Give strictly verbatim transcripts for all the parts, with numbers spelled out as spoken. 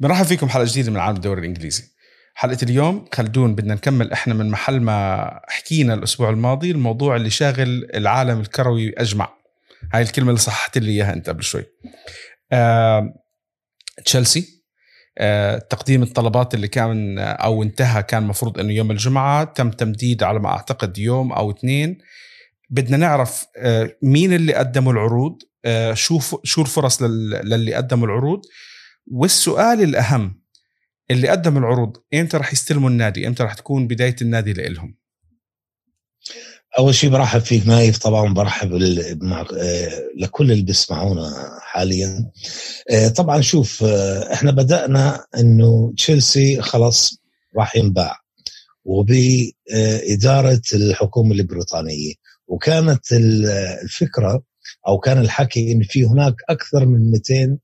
مرحبا فيكم حلقة جديدة من عالم الدوري الإنجليزي. حلقة اليوم خلدون بدنا نكمل إحنا من محل ما حكينا الأسبوع الماضي، الموضوع اللي شاغل العالم الكروي أجمع. هاي الكلمة اللي صححت لي إياها أنت قبل شوي. آه، تشيلسي، آه، تقديم الطلبات اللي كان أو انتهى كان مفروض إنه يوم الجمعة، تم تمديد على ما أعتقد يوم أو اثنين. بدنا نعرف آه مين اللي قدموا العروض، آه شو شو الفرص للي قدموا العروض، والسؤال الأهم، اللي قدم العروض إمتى رح يستلموا النادي؟ إمتى رح تكون بداية النادي لإلهم؟ أول شيء برحب فيك نايف، طبعا برحب لكل اللي بيسمعونا حاليا. طبعا شوف، احنا بدأنا إنه تشيلسي خلاص راح ينباع وبإدارة الحكومة البريطانية، وكانت الفكرة أو كان الحكي إن في هناك أكثر من مئتين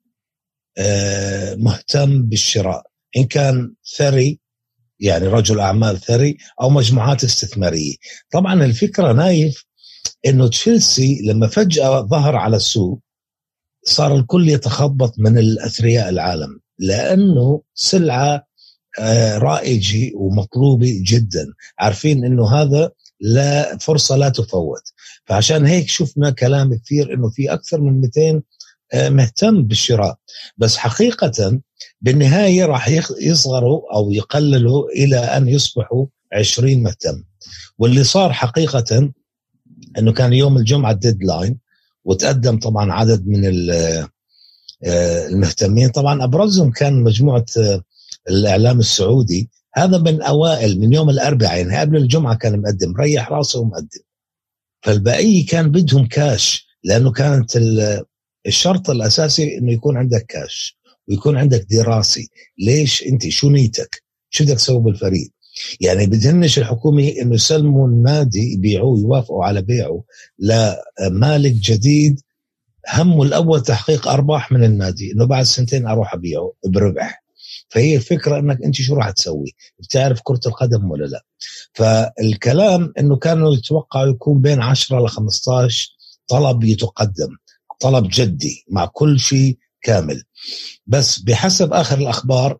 مهتم بالشراء، إن كان ثري يعني رجل أعمال ثري أو مجموعات استثمارية. طبعا الفكرة نايف إنه تشيلسي لما فجأة ظهر على السوق صار الكل يتخبط من الأثرياء العالم، لأنه سلعة رائجة ومطلوبة جدا، عارفين إنه هذا لا فرصة لا تفوت. فعشان هيك شفنا كلام كثير إنه في أكثر من مئتين مهتم بالشراء، بس حقيقة بالنهاية راح يصغروا أو يقللوا إلى أن يصبحوا عشرين مهتم. واللي صار حقيقة أنه كان يوم الجمعة الديدلاين، وتقدم طبعا عدد من المهتمين، طبعا أبرزهم كان مجموعة الإعلام السعودي. هذا من أوائل من يوم الأربعاء، يعني قبل الجمعة كان مقدم ريح راسه ومقدم. فالبقية كان بدهم كاش، لأنه كانت الشرط الأساسي إنه يكون عندك كاش ويكون عندك دراسي. ليش أنت شو نيتك، شو بدك تسوي بالفريق؟ يعني بدهنش الحكومة إنه يسلموا النادي يبيعوه، يوافقوا على بيعه لمالك جديد همه الأول تحقيق أرباح من النادي، إنه بعد سنتين أروح أبيعه بربح. فهي الفكرة إنك أنت شو راح تسوي، بتعرف كرة القدم ولا لا؟ فالكلام إنه كانوا يتوقعوا يكون بين عشرة لخمسة عشر طلب يتقدم، طلب جدي مع كل شيء كامل. بس بحسب آخر الأخبار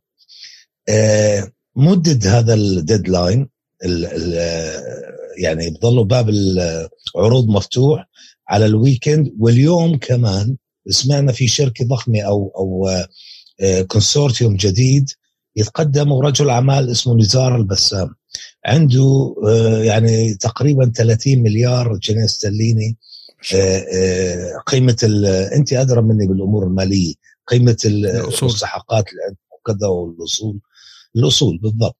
مدد هذا الديدلاين، يعني بضلوا باب العروض مفتوح على الويكند. واليوم كمان سمعنا في شركة ضخمة أو أو كونسورتيوم جديد يتقدم، ورجل أعمال اسمه نزار البسام، عنده يعني تقريبا ثلاثين مليار جنيه استرليني قيمة، أنت أدرى مني بالأمور المالية، قيمة المستحقات وكذا والأصول الأصول بالضبط.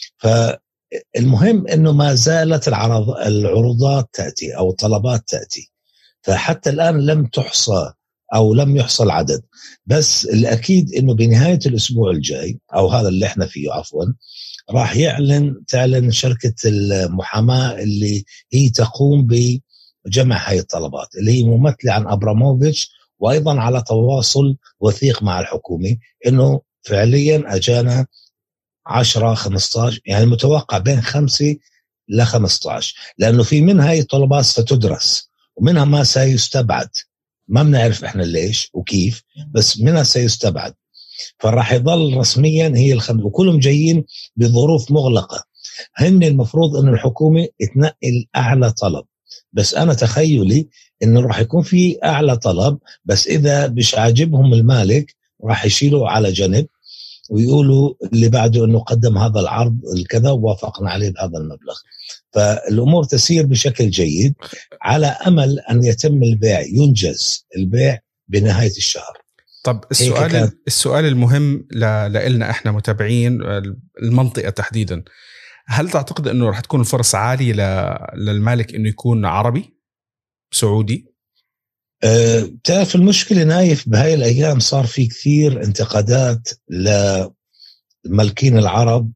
فالمهم أنه ما زالت العرض العروضات تأتي أو طلبات تأتي، فحتى الآن لم تحصى أو لم يحصل عدد. بس الأكيد أنه بنهاية الأسبوع الجاي أو هذا اللي احنا فيه عفوا، راح يعلن تعلن شركة المحاماة اللي هي تقوم بجمع هاي الطلبات، اللي هي ممثلة عن أبراموفيتش، وأيضا على تواصل وثيق مع الحكومة إنه فعليا أجانا عشرة خمسة عشر، يعني متوقع بين خمسة لخمسة عشر، لأنه في من هاي الطلبات ستدرس ومنها ما سيستبعد، ما بنعرف إحنا ليش وكيف، بس منها سيستبعد. فراح يظل رسميا هي الخمس، وكلهم جايين بظروف مغلقة. هن المفروض أن الحكومة تنقل أعلى طلب، بس أنا تخيلي أنه راح يكون في أعلى طلب، بس إذا مش عاجبهم المالك راح يشيلوا على جنب ويقولوا اللي بعده أنه قدم هذا العرض الكذا ووافقنا عليه بهذا المبلغ. فالأمور تسير بشكل جيد على أمل أن يتم البيع، ينجز البيع بنهاية الشهر. طب السؤال السؤال المهم لنا احنا متابعين المنطقة تحديدا، هل تعتقد انه راح تكون الفرص عالية للمالك انه يكون عربي سعودي؟ أه، تعرف المشكلة نايف بهاي الأيام صار في كثير انتقادات للمالكين العرب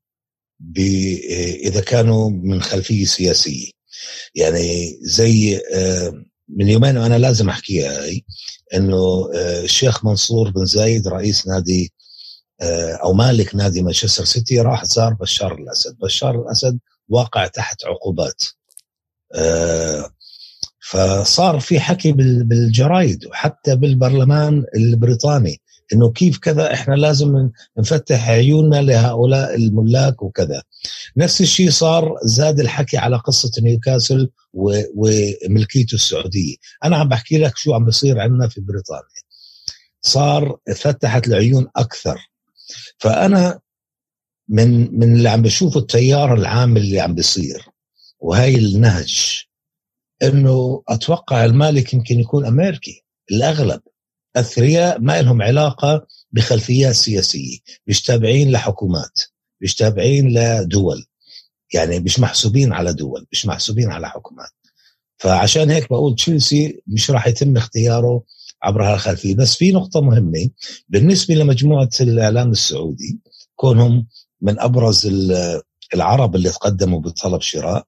إذا كانوا من خلفية سياسية. يعني زي أه من يومين وأنا لازم أحكيها هاي، إنه أه الشيخ منصور بن زايد رئيس نادي أه أو مالك نادي مانشستر سيتي راح زار بشار الأسد. بشار الأسد واقع تحت عقوبات، أه فصار في حكي بالجرايد وحتى بالبرلمان البريطاني إنه كيف كذا إحنا لازم نفتح عيوننا لهؤلاء الملاك وكذا. نفس الشيء صار، زاد الحكي على قصة نيوكاسل وملكيته السعودية. أنا عم بحكي لك شو عم بصير عندنا في بريطانيا، صار فتحت العيون أكثر. فأنا من من اللي عم بشوفه التيار العام اللي عم بيصير وهي النهج، إنه أتوقع المالك يمكن يكون أمريكي. الأغلب أثرياء ما لهم علاقة بخلفيات سياسية، مش تابعين لحكومات، مش تابعين لدول، يعني مش محسوبين على دول، مش محسوبين على حكومات. فعشان هيك بقول تشيلسي مش راح يتم اختياره عبر هالخلفية. بس في نقطة مهمة بالنسبة لمجموعة الإعلام السعودي، كونهم من أبرز العرب اللي تقدموا بطلب شراء،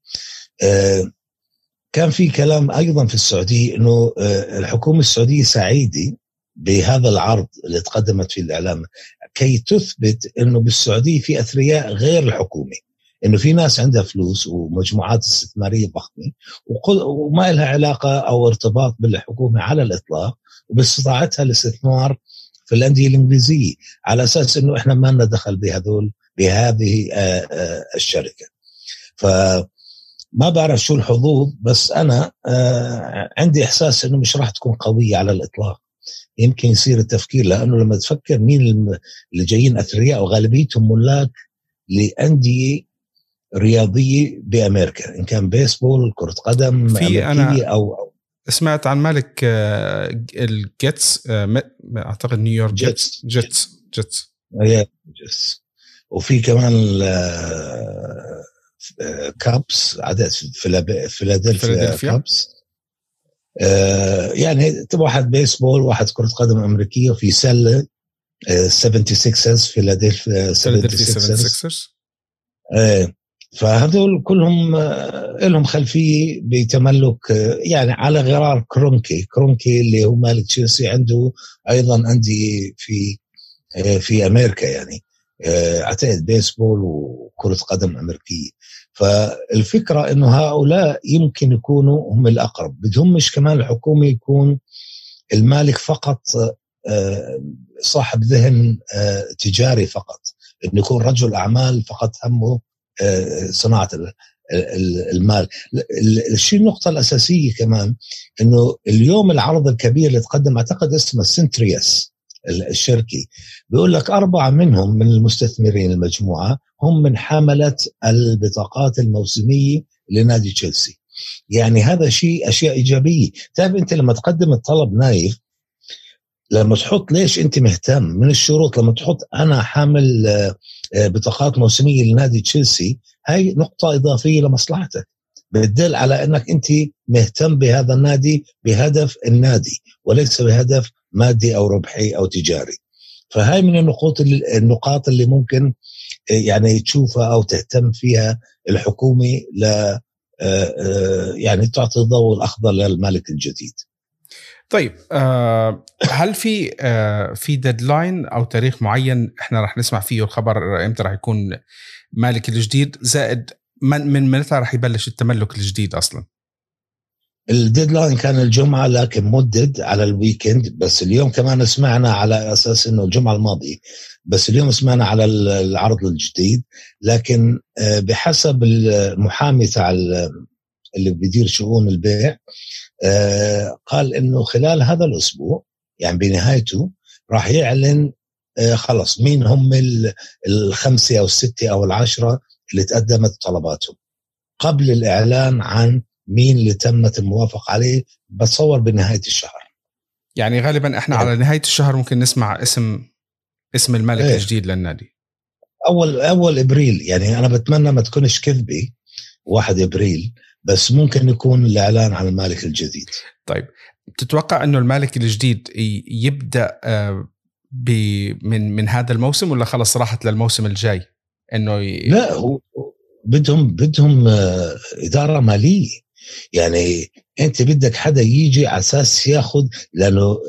كان في كلام أيضا في السعودية إنه الحكومة السعودية سعيدة بهذا العرض اللي تقدمت في الإعلام، كي تثبت إنه بالسعودية في أثرياء غير الحكومة، إنه في ناس عندها فلوس ومجموعات استثمارية ضخمة وما لها علاقة أو ارتباط بالحكومة على الإطلاق، وباستطاعتها الاستثمار في الأندية الإنجليزية، على أساس إنه إحنا ما لنا دخل بهذول بهذه الشركة. فما بعرف شو الحظوظ، بس أنا عندي إحساس إنه مش راح تكون قوية على الإطلاق. يمكن يصير التفكير، لأنه لما تفكر مين اللي جايين أثرياء وغالبيتهم ملاك لأندية رياضية بأمريكا، إن كان بيسبول، كرة قدم أمريكية أو, أو سمعت عن مالك الجيتس، أعتقد نيويورك جيتس جيتس جيتس جيتس وفي كمان كابس، عدد فيلادلفيا كابس، يعني واحد بيسبول، واحد كرة قدم أمريكية، وفي سلة سبعة وسبعين فيلادلفيا سبعة وسبعين. فهذول كلهم لهم خلفية بتملك، يعني على غرار كرونكي كرونكي اللي هو مالك تشيلسي، عنده أيضا عندي في في أمريكا، يعني أعتقد بيسبول وكرة قدم أمريكية. فالفكرة إنه هؤلاء يمكن يكونوا هم الأقرب، بدهم مش كمان الحكومة يكون المالك فقط صاحب ذهن تجاري فقط، إنه يكون رجل أعمال فقط همه صناعة المال. الشيء النقطة الأساسية كمان إنه اليوم العرض الكبير اللي تقدم، أعتقد اسمه سنترياس الشركي، بيقول لك أربعة منهم من المستثمرين المجموعة هم من حاملة البطاقات الموسمية لنادي تشيلسي. يعني هذا شيء أشياء إيجابية. طيب أنت لما تقدم الطلب نايف، لما تحط ليش أنت مهتم من الشروط، لما تحط أنا حامل بطاقات موسمية لنادي تشيلسي، هاي نقطة إضافية لمصلحتك، بتدل على أنك أنت مهتم بهذا النادي بهدف النادي وليس بهدف مادي أو ربحي أو تجاري. فهاي من النقاط النقاط اللي ممكن يعني تشوفها أو تهتم فيها الحكومة ل يعني تعطي الضوء الأخضر للمالك الجديد. طيب، هل في في ديدلاين أو تاريخ معين إحنا رح نسمع فيه الخبر إمتى رح يكون مالك الجديد، زائد من من متى رح يبلش التملك الجديد أصلاً؟ الديدلاين كان الجمعة، لكن مدد على الويكند. بس اليوم كمان سمعنا على أساس إنه الجمعة الماضية، بس اليوم سمعنا على العرض الجديد. لكن بحسب المحامي تاع اللي بيدير شؤون البيع، قال إنه خلال هذا الأسبوع، يعني بنهايته، راح يعلن خلص مين هم الخمسة أو الستة أو العشرة اللي تقدمت طلباتهم، قبل الإعلان عن مين اللي تمت الموافق عليه. بتصور بنهاية الشهر، يعني غالبا احنا يعني على نهاية الشهر ممكن نسمع اسم اسم المالك ايه؟ الجديد للنادي اول اول ابريل. يعني انا بتمنى ما تكونش كذبة واحد ابريل، بس ممكن يكون الاعلان عن المالك الجديد. طيب، تتوقع انه المالك الجديد يبدأ من من هذا الموسم، ولا خلص راحت للموسم الجاي؟ انه ي... لا، هو بدهم بدهم إدارة مالية. يعني أنت بدك حدا يجي على أساس ياخد، لأنه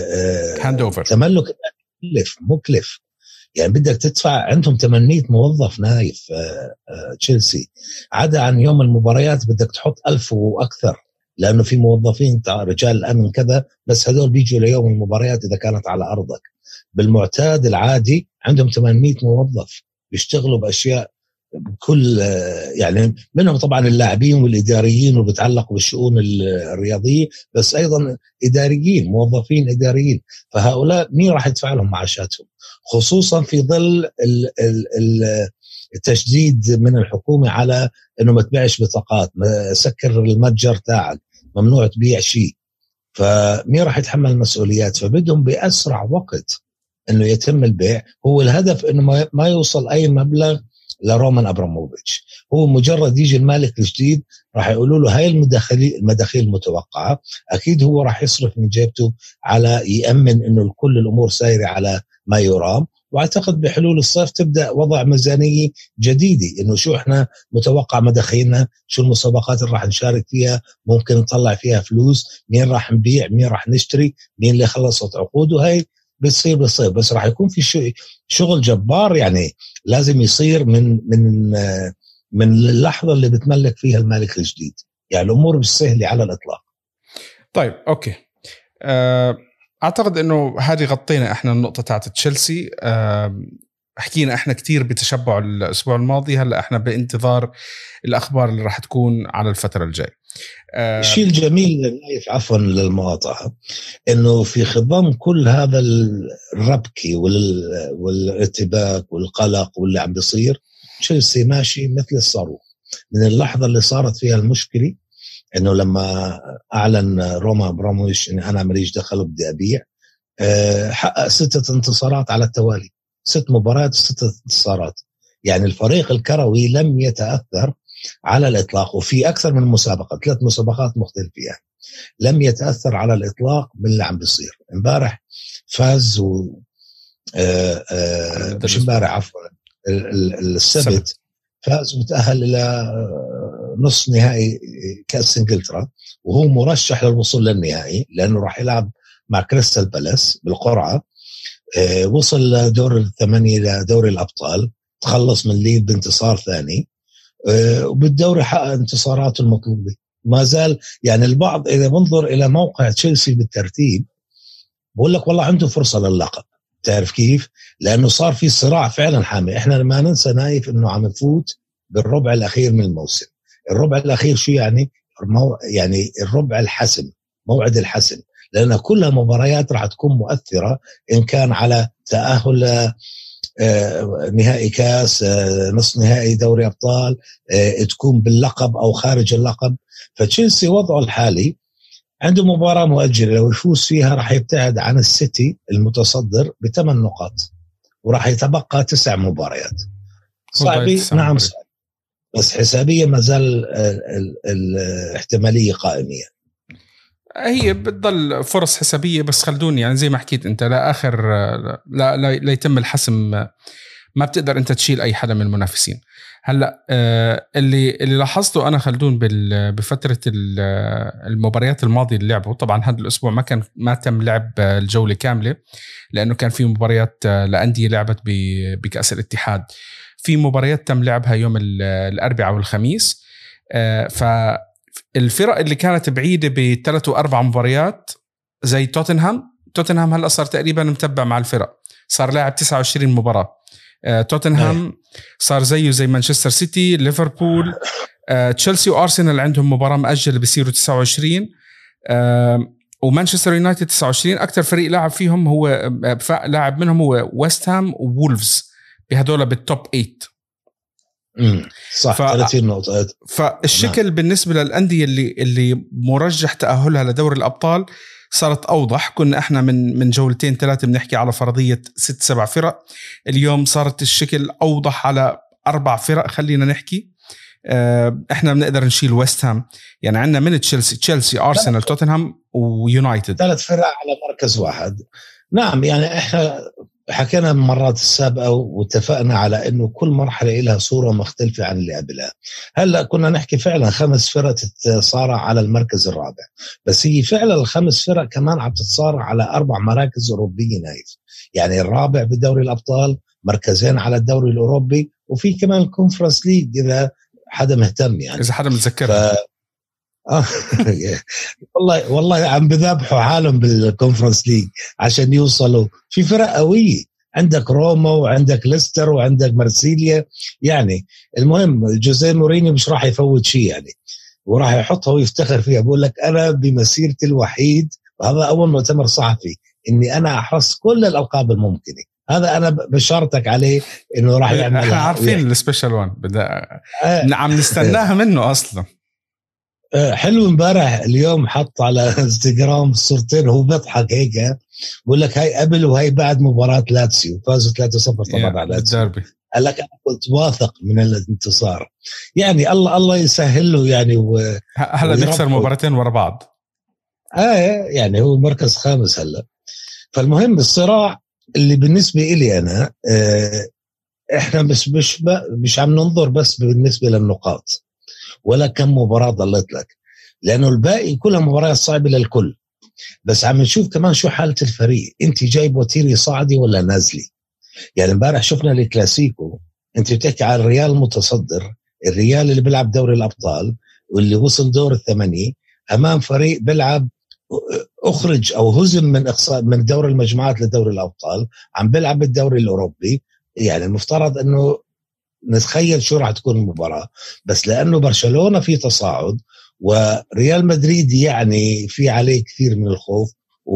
تملك مكلف مكلف يعني بدك تدفع. عندهم ثمانمية موظف نايف تشيلسي، عدا عن يوم المباريات بدك تحط ألف وأكثر، لأنه في موظفين رجال الأمن كذا، بس هذول بيجوا ليوم المباريات إذا كانت على أرضك. بالمعتاد العادي عندهم ثمانمئة موظف بيشتغلوا باشياء كل يعني منهم طبعا اللاعبين والاداريين وبتعلقوا بالشؤون الرياضيه، بس ايضا اداريين موظفين اداريين. فهؤلاء مين راح يدفع لهم معاشاتهم؟ خصوصا في ظل التشديد من الحكومه على انه ما تبيعش بطاقات، سكر المتجر تاعك، ممنوع تبيع شيء. فمين راح يتحمل المسؤوليات؟ فبدهم باسرع وقت انه يتم البيع. هو الهدف انه ما يوصل اي مبلغ لرومان أبراموفيتش، هو مجرد يجي المالك الجديد راح يقولوا له هاي المداخيل المداخيل المتوقعة، أكيد هو راح يصرف من جيبته على يأمن إنه كل الأمور سايرة على ما يرام. واعتقد بحلول الصيف تبدأ وضع ميزانية جديدة، إنه شو إحنا متوقع مداخيلنا، شو المسابقات اللي راح نشارك فيها، ممكن نطلع فيها فلوس، مين راح نبيع، مين راح نشتري، مين اللي خلصت عقوده. هاي بتصير بالصيف، بس راح يكون في شغل جبار يعني لازم يصير من من من اللحظة اللي بتملك فيها المالك الجديد. يعني الأمور مش سهلة على الإطلاق. طيب أوكي، أعتقد أنه هذه غطينا إحنا النقطة تاعت تشيلسي. حكينا إحنا كتير بتشبع الأسبوع الماضي، هلأ إحنا بانتظار الأخبار اللي راح تكون على الفترة الجاية. الشيء الجميل نايف عفوا للمقاطعة انه في خضم كل هذا الربكي والارتباك والقلق واللي عم بيصير، تشيلسي ماشي مثل الصاروخ. من اللحظة اللي صارت فيها المشكلة انه لما اعلن رومان أبراموفيتش ان انا ماليش دخل بدي ابيع، حقق ستة انتصارات على التوالي، ست مباريات ستة انتصارات. يعني الفريق الكروي لم يتأثر على الإطلاق، وفي أكثر من مسابقة، ثلاث مسابقات مختلفة يعني لم يتأثر على الإطلاق باللي عم بيصير. امبارح فاز و آآ آآ مش امبارح عفوا السبت فاز وتأهل إلى نصف نهائي كأس إنجلترا، وهو مرشح للوصول للنهائي لأنه راح يلعب مع كريستال بالاس بالقرعة. وصل دور الثمانية لدوري الأبطال، تخلص من ليل بانتصار ثاني، وبالدوري حقق انتصاراته المطلوبة. ما زال يعني البعض إذا بنظر إلى موقع تشيلسي بالترتيب بقول لك والله عنده فرصة للقب. تعرف كيف؟ لأنه صار في صراع فعلا حامي. إحنا ما ننسى نايف إنه عم نفوت بالربع الأخير من الموسم. الربع الأخير شو يعني؟ مو يعني الربع الحسم، موعد الحسم، لأن كلها مباريات راح تكون مؤثرة إن كان على تأهل نهائي كاس، نصف نهائي دوري أبطال، تكون باللقب أو خارج اللقب. فتشيلسي وضعه الحالي عنده مباراة مؤجلة، لو يفوز فيها راح يبتعد عن السيتي المتصدر بثمان نقاط، وراح يتبقى تسع مباريات. صعبة نعم صعب، بس حسابيا ما زال الاحتمالية قائمة. هي بتضل فرص حسابية، بس خلدوني يعني زي ما حكيت انت لا اخر لا لا, لا يتم الحسم، ما بتقدر انت تشيل اي حدا من المنافسين. هلا اللي اللي لاحظته انا خلدون بفترة المباريات الماضية اللي لعبوا، طبعا هذا الاسبوع ما كان ما تم لعب الجولة كاملة لانه كان في مباريات لأندية لعبت بكأس الاتحاد، في مباريات تم لعبها يوم الاربعاء والخميس. ف الفرق اللي كانت بعيدة بثلاث وأربع مباريات زي توتنهام توتنهام هلأ صار تقريبا متبع مع الفرق، صار لاعب تسعة وعشرين مباراة. توتنهام صار زيه زي مانشستر سيتي، ليفربول، تشيلسي وأرسنال عندهم مباراة مأجلة بيصيروا تسعة وعشرين، ومانشستر يونايتد تسعة وعشرين. أكتر فريق لاعب فيهم هو لاعب منهم هو ويست هام وولفز، بهدول بالتوب ثمانية. امم صح، ثلاثين نقطة. فالشكل نعم. بالنسبة للأندية اللي اللي مرجح تأهلها لدوري الأبطال صارت أوضح. كنا احنا من من جولتين ثلاثة بنحكي على فرضية ست سبع فرق، اليوم صارت الشكل أوضح على أربع فرق. خلينا نحكي اه احنا بنقدر نشيل ويست هام، يعني عندنا من تشيلسي تشيلسي أرسنال توتنهام ويونايتد، ثلاث فرق على مركز واحد. نعم، يعني احنا حكينا المرات السابقة واتفقنا على أنه كل مرحلة لها صورة مختلفة عن اللي قبلها. هلأ كنا نحكي فعلا خمس فرق تتصارع على المركز الرابع، بس هي فعلا الخمس فرق كمان عم تتصارع على أربع مراكز أوروبية نايف. يعني الرابع بدوري الأبطال، مركزين على الدوري الأوروبي، وفي كمان الكونفرنس ليج إذا حدا مهتم، يعني إذا حدا متذكر. والله والله عم بذبحوا حالهم بالكونفرنس ليج عشان يوصلوا. في فرق قوية، عندك روما وعندك ليستر وعندك مرسيليا. يعني المهم جوزيه مورينيو مش راح يفوت شيء يعني، وراح يحطها ويفتخر فيها. بقول لك أنا بمسيرتي الوحيد، وهذا أول مؤتمر صحفي، إني أنا أحرص كل الألقاب الممكنة. هذا أنا بشارتك عليه إنه راح يعملها. احنا عارفين السبيشال وان بدأ آه. عم نستناها منه أصلا. حلو. امبارح اليوم حط على انستغرام صورتين هو بيضحك هيك، بقول لك هاي قبل وهي بعد مباراة لاتسيو، فازوا ثلاثة صفر طبعا على لاتسيو. قال لك أنا كنت واثق من الانتصار. يعني الله الله يسهل له يعني. و... هلا بيخسر مباراتين ورا بعض. اه يعني هو مركز خامس هلا. فالمهم الصراع اللي بالنسبة إلي أنا، آه احنا مش مش مش عم ننظر بس بالنسبة للنقاط ولا كم مباراة ضلت لك، لأنه الباقي كلها مباريات صعبة للكل. بس عم نشوف كمان شو حالة الفريق، انت جايب وتيري صاعدي ولا نازلي. يعني امبارح شفنا الكلاسيكو، انت بتحكي على الريال المتصدر، الريال اللي بيلعب دوري الأبطال واللي وصل دور الثمانية، أمام فريق بيلعب أخرج أو هزم من إقصاء من دور المجموعات لدوري الأبطال، عم بيلعب بالدوري الأوروبي. يعني المفترض أنه نتخيل شو راح تكون المباراة. بس لأنه برشلونة في تصاعد وريال مدريد يعني في عليه كثير من الخوف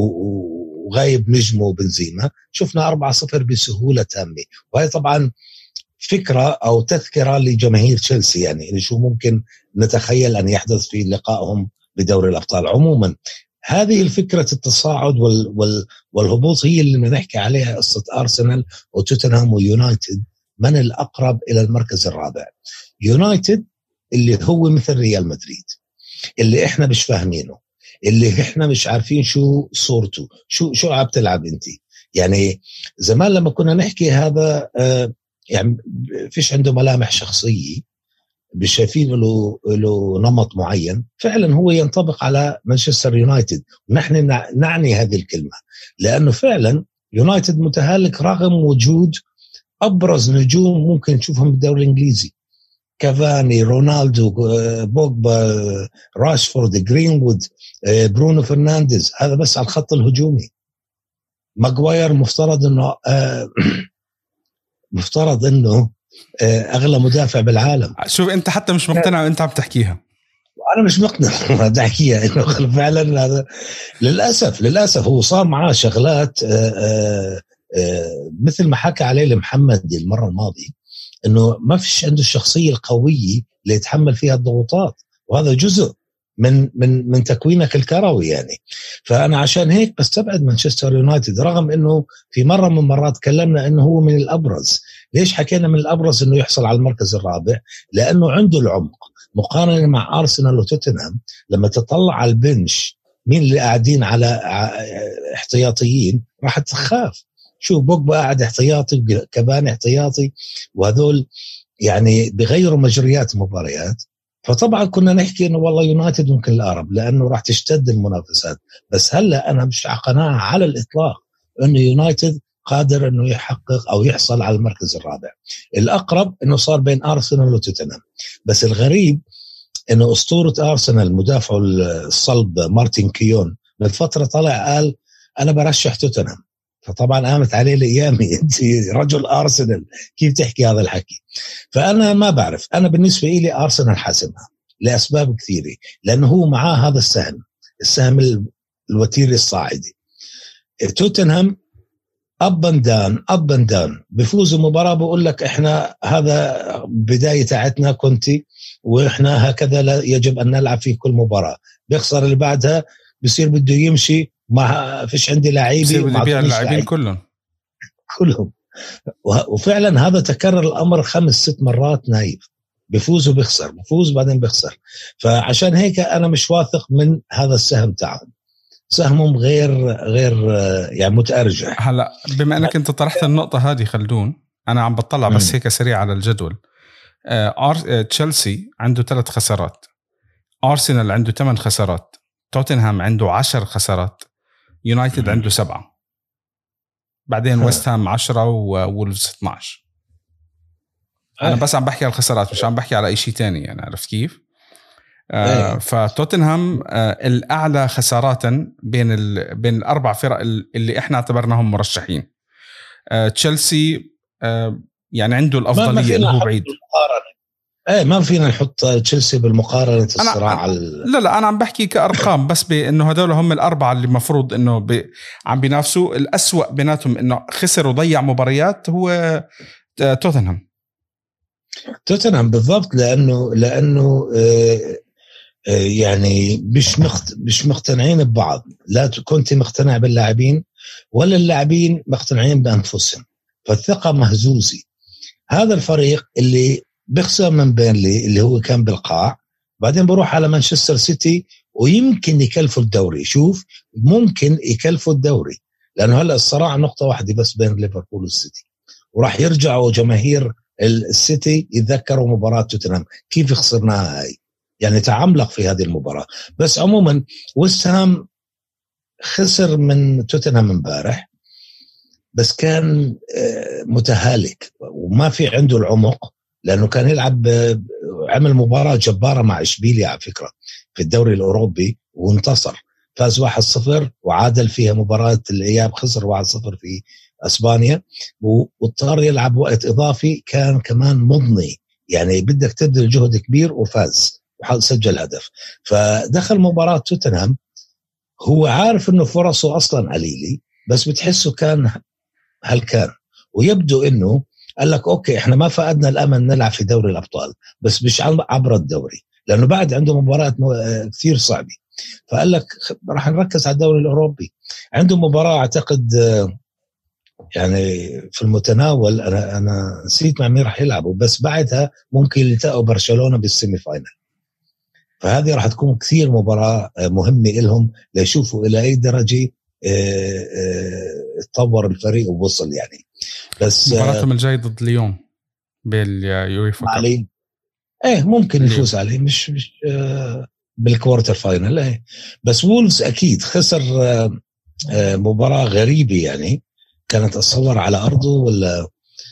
وغايب نجمه بنزيما، شفنا أربعة صفر بسهولة تامة. وهي طبعا فكرة أو تذكرة لجماهير تشيلسي، يعني شو ممكن نتخيل أن يحدث في لقائهم بدوري الأبطال. عموما هذه الفكرة التصاعد وال وال والهبوط هي اللي بنحكي عليها قصة أرسنال وتوتنهام ويونايتد. من الأقرب إلى المركز الرابع؟ يونايتد اللي هو مثل ريال مدريد، اللي إحنا مش فاهمينه، اللي إحنا مش عارفين شو صورته، شو شو عم تلعب أنت. يعني زمان لما كنا نحكي هذا آه يعني فيش عنده ملامح شخصية، مش شايفين له له نمط معين. فعلا هو ينطبق على مانشستر يونايتد، ونحن نعني هذه الكلمة، لأنه فعلا يونايتد متهالك رغم وجود أبرز نجوم ممكن نشوفهم بالدوري الإنجليزي: كافاني، رونالدو، بوجبا، راشفورد، جرينوود، برونو فرنانديز. هذا بس على الخط الهجومي. ماغواير مفترض أنه مفترض أنه أغلى مدافع بالعالم. شوف أنت حتى مش مقتنع وأنت عم تحكيها. أنا مش مقتنع بدي أحكيها إنه فعلا هذا للأسف للأسف هو صار معاه شغلات آآ آآ آآ مثل ما حكى عليه المحمد المرة الماضية، إنه ما فيش عنده الشخصية القوية اللي يتحمل فيها الضغوطات، وهذا جزء من من من تكوينك الكروي يعني. فأنا عشان هيك بستبعد مانشستر يونايتد، رغم إنه في مرة من مرات تكلمنا إنه هو من الأبرز. ليش حكينا من الأبرز إنه يحصل على المركز الرابع؟ لأنه عنده العمق مقارنة مع أرسنال وتوتنهام. لما تطلع على البنش مين اللي قاعدين على احتياطيين راح تخاف. شو بوجبا قاعد احتياطي، كافاني احتياطي، وهذول يعني بغيروا مجريات مباريات. فطبعا كنا نحكي انه والله يونايتد ممكن الأقرب لانه راح تشتد المنافسات. بس هلا انا مش قناعة على الاطلاق انه يونايتد قادر انه يحقق او يحصل على المركز الرابع. الاقرب انه صار بين ارسنال وتوتنهام. بس الغريب انه اسطورة ارسنال مدافع الصلب مارتن كيون من فترة طلع قال انا برشح توتنهام. فطبعا قامت عليه الايامي انت رجل ارسنال كيف تحكي هذا الحكي؟ فانا ما بعرف. انا بالنسبه لي ارسنال حاسمها لاسباب كثيره، لانه هو معاه هذا السهم السهم الوتيري الصاعدي. توتنهام اب اند داون اب اند داون، بفوز مباراه بقول لك احنا هذا بدايه تاعتنا كنتي واحنا هكذا يجب ان نلعب في كل مباراه. بيخسر اللي بعدها بصير بده يمشي، ما فيش عندي لاعبين، ما بده اللاعبين كلهم كلهم. وفعلا هذا تكرر الامر خمس ست مرات نايف، بفوز وبيخسر، بفوز بعدين بيخسر. فعشان هيك انا مش واثق من هذا السهم تاعهم. سهمهم غير غير يعني متأرجح. هلا بما انك انت طرحت النقطه هذه خلدون، انا عم بطلع بس هيك سريع على الجدول. آه تشيلسي عنده ثلاث خسارات، أرسنال عنده ثمان خسارات، توتنهام عنده عشر خسارات، يونايتد عنده سبعة، بعدين ويست هام عشرة وولفز اثنا عشر. أنا بس عم بحكي على الخسارات، مش عم بحكي على أي شيء تاني يعني. عرفت كيف؟ آه فتوتنهام آه الأعلى خساراتا بين ال... بين الأربع فرق اللي إحنا اعتبرناهم مرشحين. آه تشيلسي آه يعني عنده الأفضلية اللي هو بعيد. ايه ما فينا نحط تشيلسي بالمقارنة الصراع. أنا لا لا أنا عم بحكي كأرقام بس بأنه هدول هم الأربعة اللي مفروض أنه ب... عم بينافسوا. الأسوأ بيناتهم أنه خسر وضيع مباريات هو توتنهام. توتنهام بالضبط، لأنه لأنه آه آه يعني مش مخت... مش مقتنعين ببعض. لا كنت مقتنع باللاعبين ولا اللاعبين مقتنعين بأنفسهم، فالثقة مهزوزة. هذا الفريق اللي بيخسر من بيرنلي اللي هو كان بالقاع، بعدين بروح على مانشستر سيتي ويمكن يكلفوا الدوري. شوف ممكن يكلفوا الدوري، لأنه هلأ الصراع نقطة واحدة بس بين ليفربول والسيتي، وراح يرجعوا جماهير السيتي يتذكروا مباراة توتنهام كيف خسرناها هاي، يعني تعملق في هذه المباراة. بس عموما ويست هام خسر من توتنهام امبارح، بس كان متهالك وما في عنده العمق، لأنه كان يلعب عمل مباراة جبارة مع إشبيليا على فكرة في الدوري الأوروبي وانتصر، فاز واحد صفر وعادل فيها مباراة الإياب، خسر واحد صفر في أسبانيا، واضطر يلعب وقت إضافي كان كمان مضني، يعني بدك تبذل جهد كبير وفاز وسجل هدف. فدخل مباراة توتنهام هو عارف إنه فرصه أصلا قليلة، بس بتحسه كان هلكان، ويبدو إنه قال لك أوكي إحنا ما فقدنا الأمل نلعب في دوري الأبطال، بس مش عبر الدوري لأنه بعد عنده مباراة كثير صعبة، فقال لك راح نركز على الدوري الأوروبي. عنده مباراة أعتقد يعني في المتناول، أنا أنا نسيت مع مين راح يلعبوا، بس بعدها ممكن يلتقوا برشلونة بالسيمي فاينل، فهذه راح تكون كثير مباراة مهمة لهم ليشوفوا إلى أي درجة تطور الفريق ووصل يعني. بس مباراتهم الجاي ضد ليون باليويفا كاب، ايه ممكن يفوز عليه، مش مش آه بالكوارتر فاينل. ايه بس وولفز اكيد خسر آه آه مباراة غريبة، يعني كانت اتصور على ارضه ولا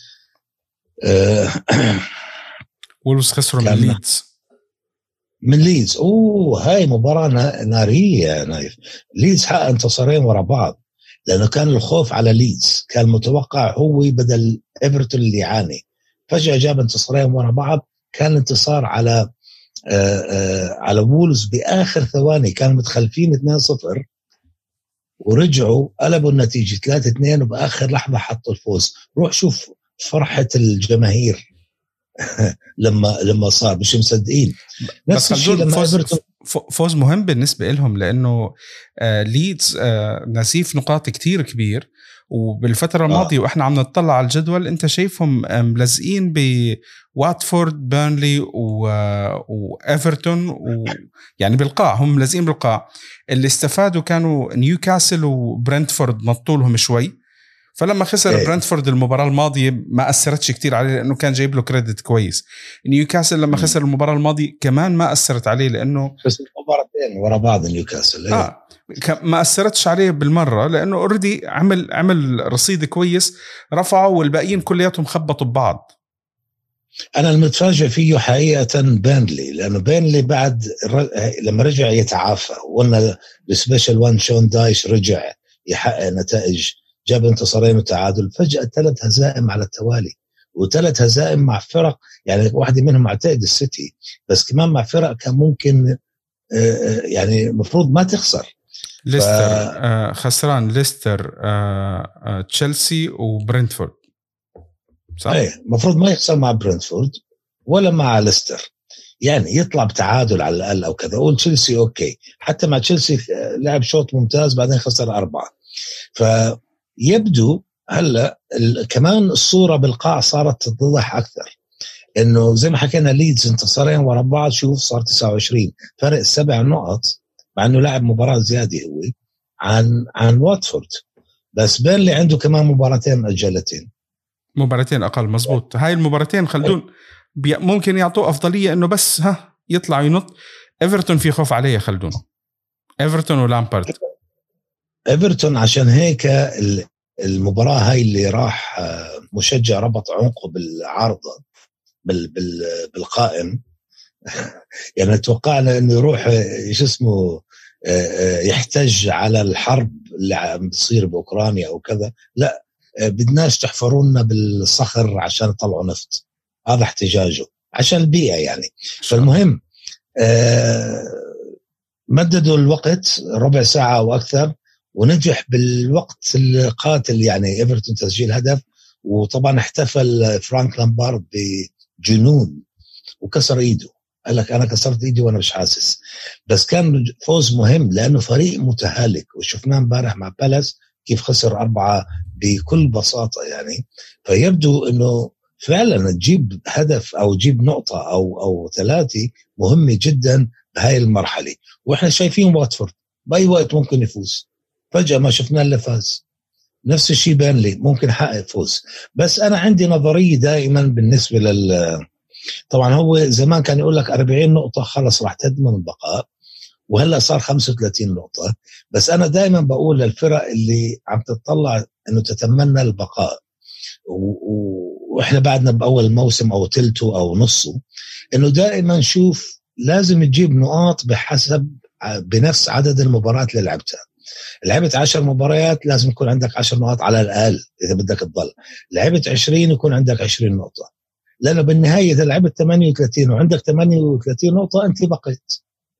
آه وولفز خسروا من ليدز. من ليدز اوه هاي مباراة نارية نايف. ليدز حقق انتصارين ورا بعض، لانه كان الخوف على ليدز، كان متوقع هو بدل ايفرتون اللي يعاني، فجأة جاب انتصارين ورا بعض. كان انتصار على آآ آآ على وولز بآخر ثواني، كانوا متخلفين اثنين صفر ورجعوا قلبوا النتيجة ثلاثة اثنين وبآخر لحظة حطوا الفوز. روح شوف فرحة الجماهير لما لما صار مش مصدقين. نفس الشيء لما فوز, فوز مهم بالنسبة لهم، لأنه آه ليدز آه نسيف نقاط كتير كبير، وبالفترة الماضية آه. وإحنا عم نطلع على الجدول أنت شايفهم ملزقين بواتفورد بيرنلي وإيفرتون، ويعني بالقاع هم ملزقين بالقاع. اللي استفادوا كانوا نيوكاسل وبرنتفورد نطولهم شوي، فلما خسر إيه. برنتفورد المباراة الماضية ما أثرتش كتير عليه لأنه كان جايب له كريدت كويس. نيوكاسل لما م. خسر المباراة الماضية كمان ما أثرت عليه لأنه خسر مباراتين ورا بعض نيوكاسل إيه. آه. ما أثرتش عليه بالمرة لأنه أوردي عمل عمل رصيد كويس رفعه، والباقيين كلياتهم خبطوا ببعض. أنا المتفاجئ فيه حقيقة بيرنلي، لأنه بيرنلي بعد لما رجع يتعافى، وقلنا السبيشال وان شون دايش رجع يحقق نتائج، جاب انتصارين وتعادل، فجأة ثلاث هزائم على التوالي، وثلاث هزائم مع فرق يعني واحدة منهم اعتقد السيتي، بس كمان مع فرق كان ممكن يعني مفروض ما تخسر. ليستر ف... آه خسران ليستر آه آه تشيلسي وبرنتفورد صح؟ ايه مفروض ما يخسر مع برنتفورد ولا مع ليستر، يعني يطلع بتعادل على الأقل أو كذا. أقول تشيلسي أوكي، حتى مع تشيلسي لعب شوط ممتاز بعدين خسر أربعة. فيبدو هلأ كمان الصورة بالقاع صارت تتضح أكثر، إنه زي ما حكينا ليدز انتصارين ورا بعض، شوف صار تسعة وعشرين فرق سبع نقط، مع إنه لعب مباراة زيادة هو عن عن واتفورد، بس بيرنلي عنده كمان مباراتين مؤجلتين، مباراتين أقل مزبوط. هاي المباراتين خلدون ممكن يعطوه أفضلية إنه بس ها يطلع ينط. إيفرتون في خوف عليه خلدون، إيفرتون ولامبارد. إيفرتون عشان هيك المباراة هاي اللي راح مشجع ربط عنقه بالعارضة بالقائم يعني توقعنا انه يروح ايش اسمه يحتج على الحرب اللي عم تصير باوكرانيا او كذا، لا بدناش تحفرونا بالصخر عشان يطلعوا نفط، هذا احتجاجه عشان البيئة يعني. فالمهم مددوا الوقت ربع ساعة أو أكثر، ونجح بالوقت القاتل يعني إيفرتون تسجيل هدف. وطبعا احتفل فرانك لامبارد بجنون وكسر إيده، قال لك أنا كسرت إيدي وأنا مش حاسس. بس كان فوز مهم لأنه فريق متهالك، وشفناه امبارح مع بالاس كيف خسر أربعة بكل بساطة يعني. فيبدو أنه فعلا تجيب هدف أو تجيب نقطة أو أو ثلاثة مهمة جدا بهاي المرحلة. وإحنا شايفين واتفورد بأي وقت ممكن يفوز، فجأة ما شفنا إلا فاز. نفس الشيء بيرنلي ممكن يحقق فوز. بس أنا عندي نظرية دائما بالنسبة لل طبعا هو زمان كان يقول لك أربعين نقطة خلص راح تضمن البقاء، وهلا صار خمسة وثلاثين نقطة. بس أنا دائما بقول للفرق اللي عم تطلع إنه تتمنى البقاء وإحنا بعدنا بأول موسم أو تلته أو نصه، إنه دائما شوف لازم تجيب نقاط بحسب بنفس عدد المباريات اللي لعبتها. لعبت عشر مباريات لازم يكون عندك عشر نقاط على الأقل إذا بدك تضل. لعبت عشرين يكون عندك عشرين نقطة، لأنه بالنهاية إذا لعبت ثمانية وثلاثين وعندك ثمانية وثلاثين نقطة أنت بقيت.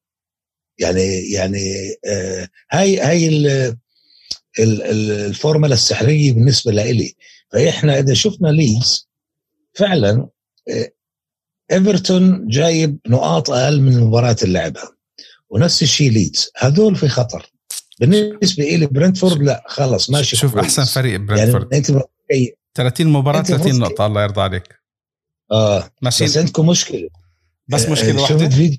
يعني يعني آه هاي هاي الفورمولا السحرية بالنسبة لإلي. فإحنا إذا شفنا ليدز فعلا آه إيفرتون جايب نقاط أقل من المباريات اللي لعبها، ونفس الشيء ليدز، هذول في خطر. بالنسبة إلي برنتفورد لا خلص ماشي. شوف أحسن فريق برنتفورد يعني أنت ثلاثين مباراة ثلاثين نقطة، الله يرضى عليك. آه ماشي. بس عندكم مشكلة، بس مشكلة آه واحدة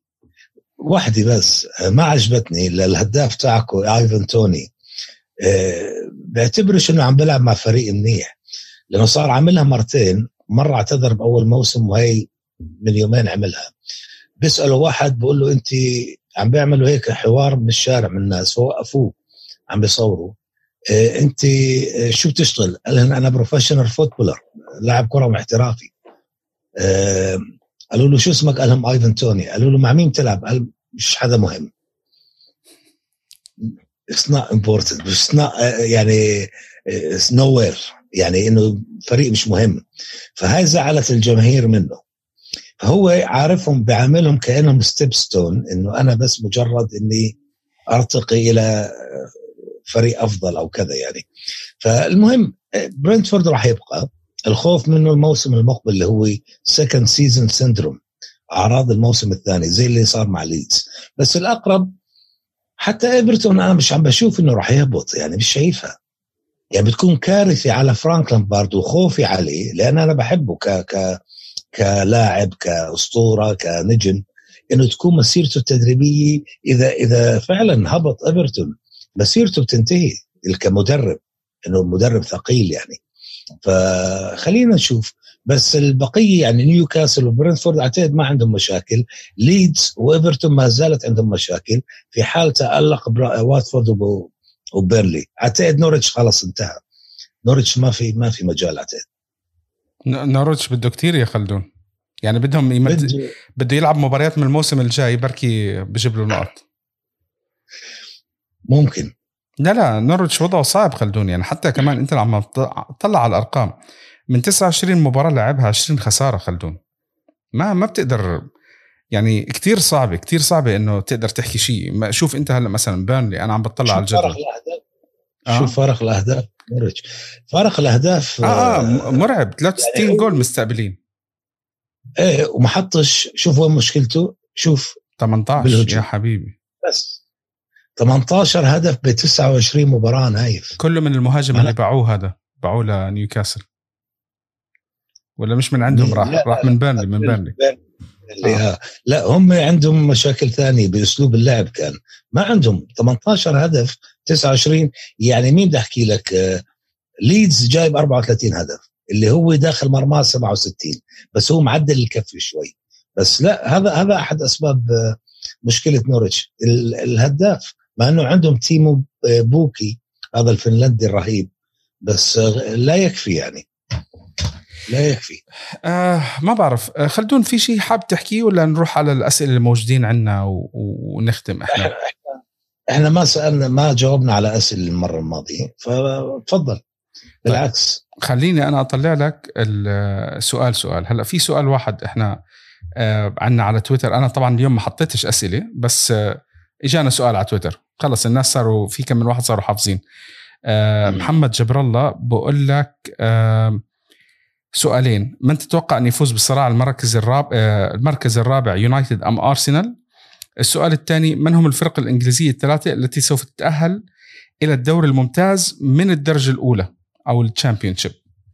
واحدة بس ما عجبتني. الهداف تاعكو ايفان توني أه بعتبرش انه عم بلعب مع فريق منيح، لانه صار عملها مرتين. مرة اعتذر باول موسم وهي من يومين عملها. بيسأله واحد بقول له انت عم بيعملوا هيك حوار من الشارع من الناس، فوقفوه عم بيصوروا أه انت شو بتشتغل؟ قال انا بروفيشنال فوتبولر، لاعب كرة احترافي. أه قالوا له شو اسمك؟ قال لهم ايفان توني. قالوا له مع مين تلعب؟ قال مش حدا مهم. it's not important it's not يعني it's nowhere، يعني انه فريق مش مهم. فهاي زعلت الجماهير منه. فهو عارفهم بعاملهم كأنهم ستيب ستون، انه انا بس مجرد اني ارتقي الى فريق افضل او كذا يعني. فالمهم برنتفورد راح يبقى. الخوف منه الموسم المقبل اللي هو second season syndrome، أعراض الموسم الثاني زي اللي صار مع ليدز. بس الأقرب حتى إيفرتون أنا مش عم بشوف إنه راح يهبط، يعني مش شايفها. يعني بتكون كارثة على فرانك لامبارد وخوفي عليه، لأن أنا بحبه ك ك كلاعب كأسطورة كنجم، إنه تكون مسيرته التدريبية إذا إذا فعلا هبط إيفرتون مسيرته بتنتهي كمدرب، إنه مدرب ثقيل يعني. فخلينا نشوف. بس البقية يعني نيوكاسل وبرنتفورد أعتقد ما عندهم مشاكل. ليدز وإيفرتون ما زالت عندهم مشاكل في حال تألق واتفورد وبيرلي. أعتقد نوريتش خلاص انتهى. نوريتش ما في ما في مجال. أعتقد نوريتش بده كتير يا خلدون، يعني بدهم يمد... بده... بده يلعب مباريات من الموسم الجاي بركي بجيب له نقط. ممكن. لا لا نوريتش وضعه صعب خلدون، يعني حتى كمان انت لما تطلع على الارقام من تسعة وعشرين مباراة لعبها عشرين خسارة خلدون. ما ما بتقدر، يعني كتير صعبة كتير صعبة انه تقدر تحكي شيء. ما شوف انت هلا مثلا بيرنلي، انا عم بطلع على الجدول آه. شوف فارق الاهداف نوريتش، فارق الاهداف اه, آه مرعب. ثلاثة وستين يعني جول مستقبلين. ايه وما حطش. شوف وين مشكلته. شوف ثمانية عشر بالهجوم. يا حبيبي بس ثمانية عشر هدف ب تسعة وعشرين مباراة نايف. كله من المهاجم اللي باعوه، هذا باعوه لنيوكاسل ولا مش من عندهم؟ راح لا راح من بيرنلي من بيرنلي اللي آه. لا هم عندهم مشاكل ثانية بأسلوب اللعب. كان ما عندهم ثمانية عشر هدف تسعة وعشرين. يعني مين بدي أحكي لك آه ليدز جايب أربعة وثلاثين هدف اللي هو داخل مرمى سبعة وستين، بس هو معدل الكف شوي. بس لا هذا هذا أحد أسباب آه مشكلة نوريتش الهداف، مع أنه عندهم تيمو بوكي هذا الفنلندي الرهيب، بس آه لا يكفي يعني لا يكفي. آه ما بعرف. آه خلدون، في شيء حاب تحكيه ولا نروح على الأسئلة الموجودين عندنا و... ونختم إحنا؟ احنا احنا ما سألنا ما جاوبنا على أسئلة المرة الماضية، فتفضل. بالعكس طيب. خليني أنا أطلع لك السؤال سؤال. هلأ في سؤال واحد إحنا آه عنا على تويتر. أنا طبعا اليوم ما حطيتش أسئلة، بس آه إجانا سؤال على تويتر. خلص الناس صاروا في كم من واحد صاروا حافظين. آه محمد جبر الله بقول لك آه سؤالين: من تتوقع أن يفوز بالصراع المركز الرابع آه المركز الرابع، يونايتد أم أرسنال؟ السؤال الثاني: من هم الفرق الإنجليزية الثلاثة التي سوف تتأهل إلى الدوري الممتاز من الدرجة الأولى أو الشامبيونشيب؟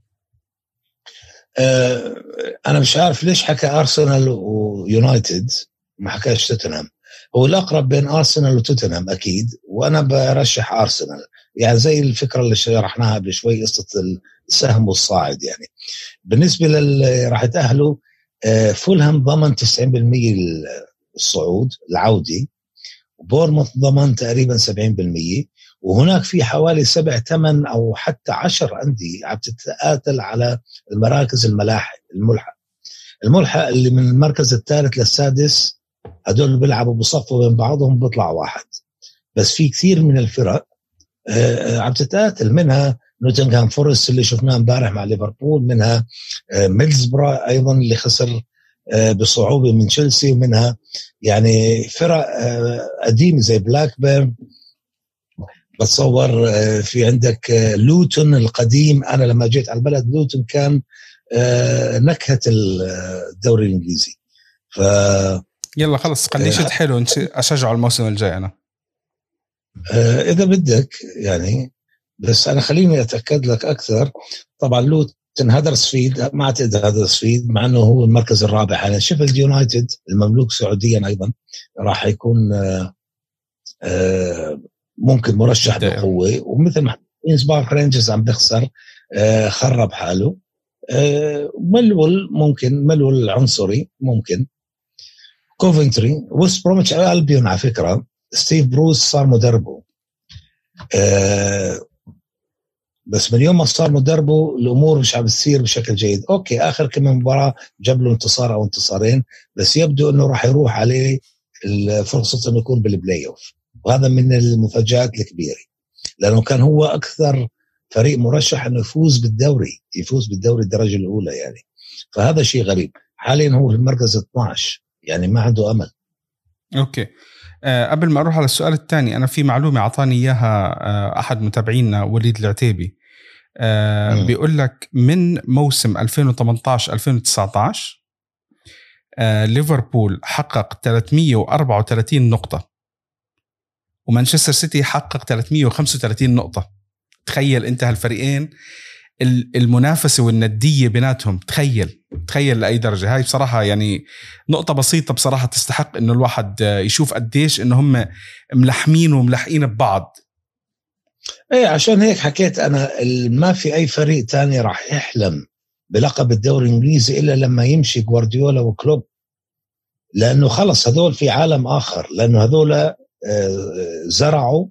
أه أنا مش عارف ليش حكى أرسنال ويونايتد ما حكاش توتنهام. هو الأقرب بين أرسنال وتوتنهام أكيد، وأنا برشح أرسنال، يعني زي الفكرة اللي شرحناها قبل شوي، قصة السهم والصاعد. يعني بالنسبة للي راح يتأهلوا، أه فولهام ضمن تسعين بالمية الصعود العودي، وبورموث ضمن تقريبا سبعين بالمية، وهناك في حوالي سبع ثمان أو حتى عشر أندية عم تتقاتل على المراكز الملاحق الملحق الملحق اللي من المركز الثالث للسادس، هدول بيلعبوا بصفوا بين بعضهم بيطلع واحد. بس في كثير من الفرق عم تتقاتل، منها نوتنغهام فورست اللي شفناه امبارح مع ليفربول، منها ميلزبرا أيضا اللي خسر بصعوبة من تشيلسي، ومنها يعني فرق قديمة زي بلاك بيرن. بتصور في عندك لوتون القديم، أنا لما جيت على البلد لوتون كان نكهة الدوري الإنجليزي. ف يلا خلص قليش حلو أشجع الموسم الجاي أنا إذا بدك يعني. بس أنا خليني أتأكد لك أكثر. طبعا لوتون هدرسفيلد، ما أعتقد هدرسفيلد مع أنه هو المركز الرابع حاليا. شيفيلد يونايتد المملوك سعوديا أيضا راح يكون ممكن مرشح بقوة، ومثل ما كوينز بارك رينجرز عم بيخسر خرب حاله. ملول ممكن، ملول العنصري ممكن. كوفنتري، ويست بروميتش ألبيون على فكرة ستيف بروس صار مدربه، بس من يوم ما صار مدربه الأمور مش عم بتصير بشكل جيد. أوكي آخر كم مباراة جاب له انتصار أو انتصارين، بس يبدو أنه راح يروح عليه الفرصة أنه يكون بالبلاي أوف، وهذا من المفاجآت الكبيرة، لأنه كان هو أكثر فريق مرشح أنه يفوز بالدوري يفوز بالدوري الدرجة الأولى يعني. فهذا شيء غريب. حاليا هو في المركز اثناشر، يعني ما عنده أمل. أوكي أه قبل ما أروح على السؤال الثاني، أنا في معلومة عطاني إياها أه أحد متابعينا وليد العتيبي. أه بيقول لك من موسم ألفين وثمانية عشر ألفين وتسعة عشر أه ليفربول حقق ثلاثمية وأربعة وثلاثين نقطة، ومانشستر سيتي حقق ثلاثمية وخمسة وثلاثين نقطة. تخيل انت هالفريقين المنافسة والندية بيناتهم، تخيل تخيل لأي درجة. هاي بصراحة يعني نقطة بسيطة بصراحة تستحق انه الواحد يشوف قديش انه هم ملحمين وملحقين ببعض. ايه عشان هيك حكيت انا ما في اي فريق تاني راح يحلم بلقب الدوري الانجليزي الا لما يمشي جوارديولا وكلوب، لانه خلص هذول في عالم اخر، لانه هذول زرعوا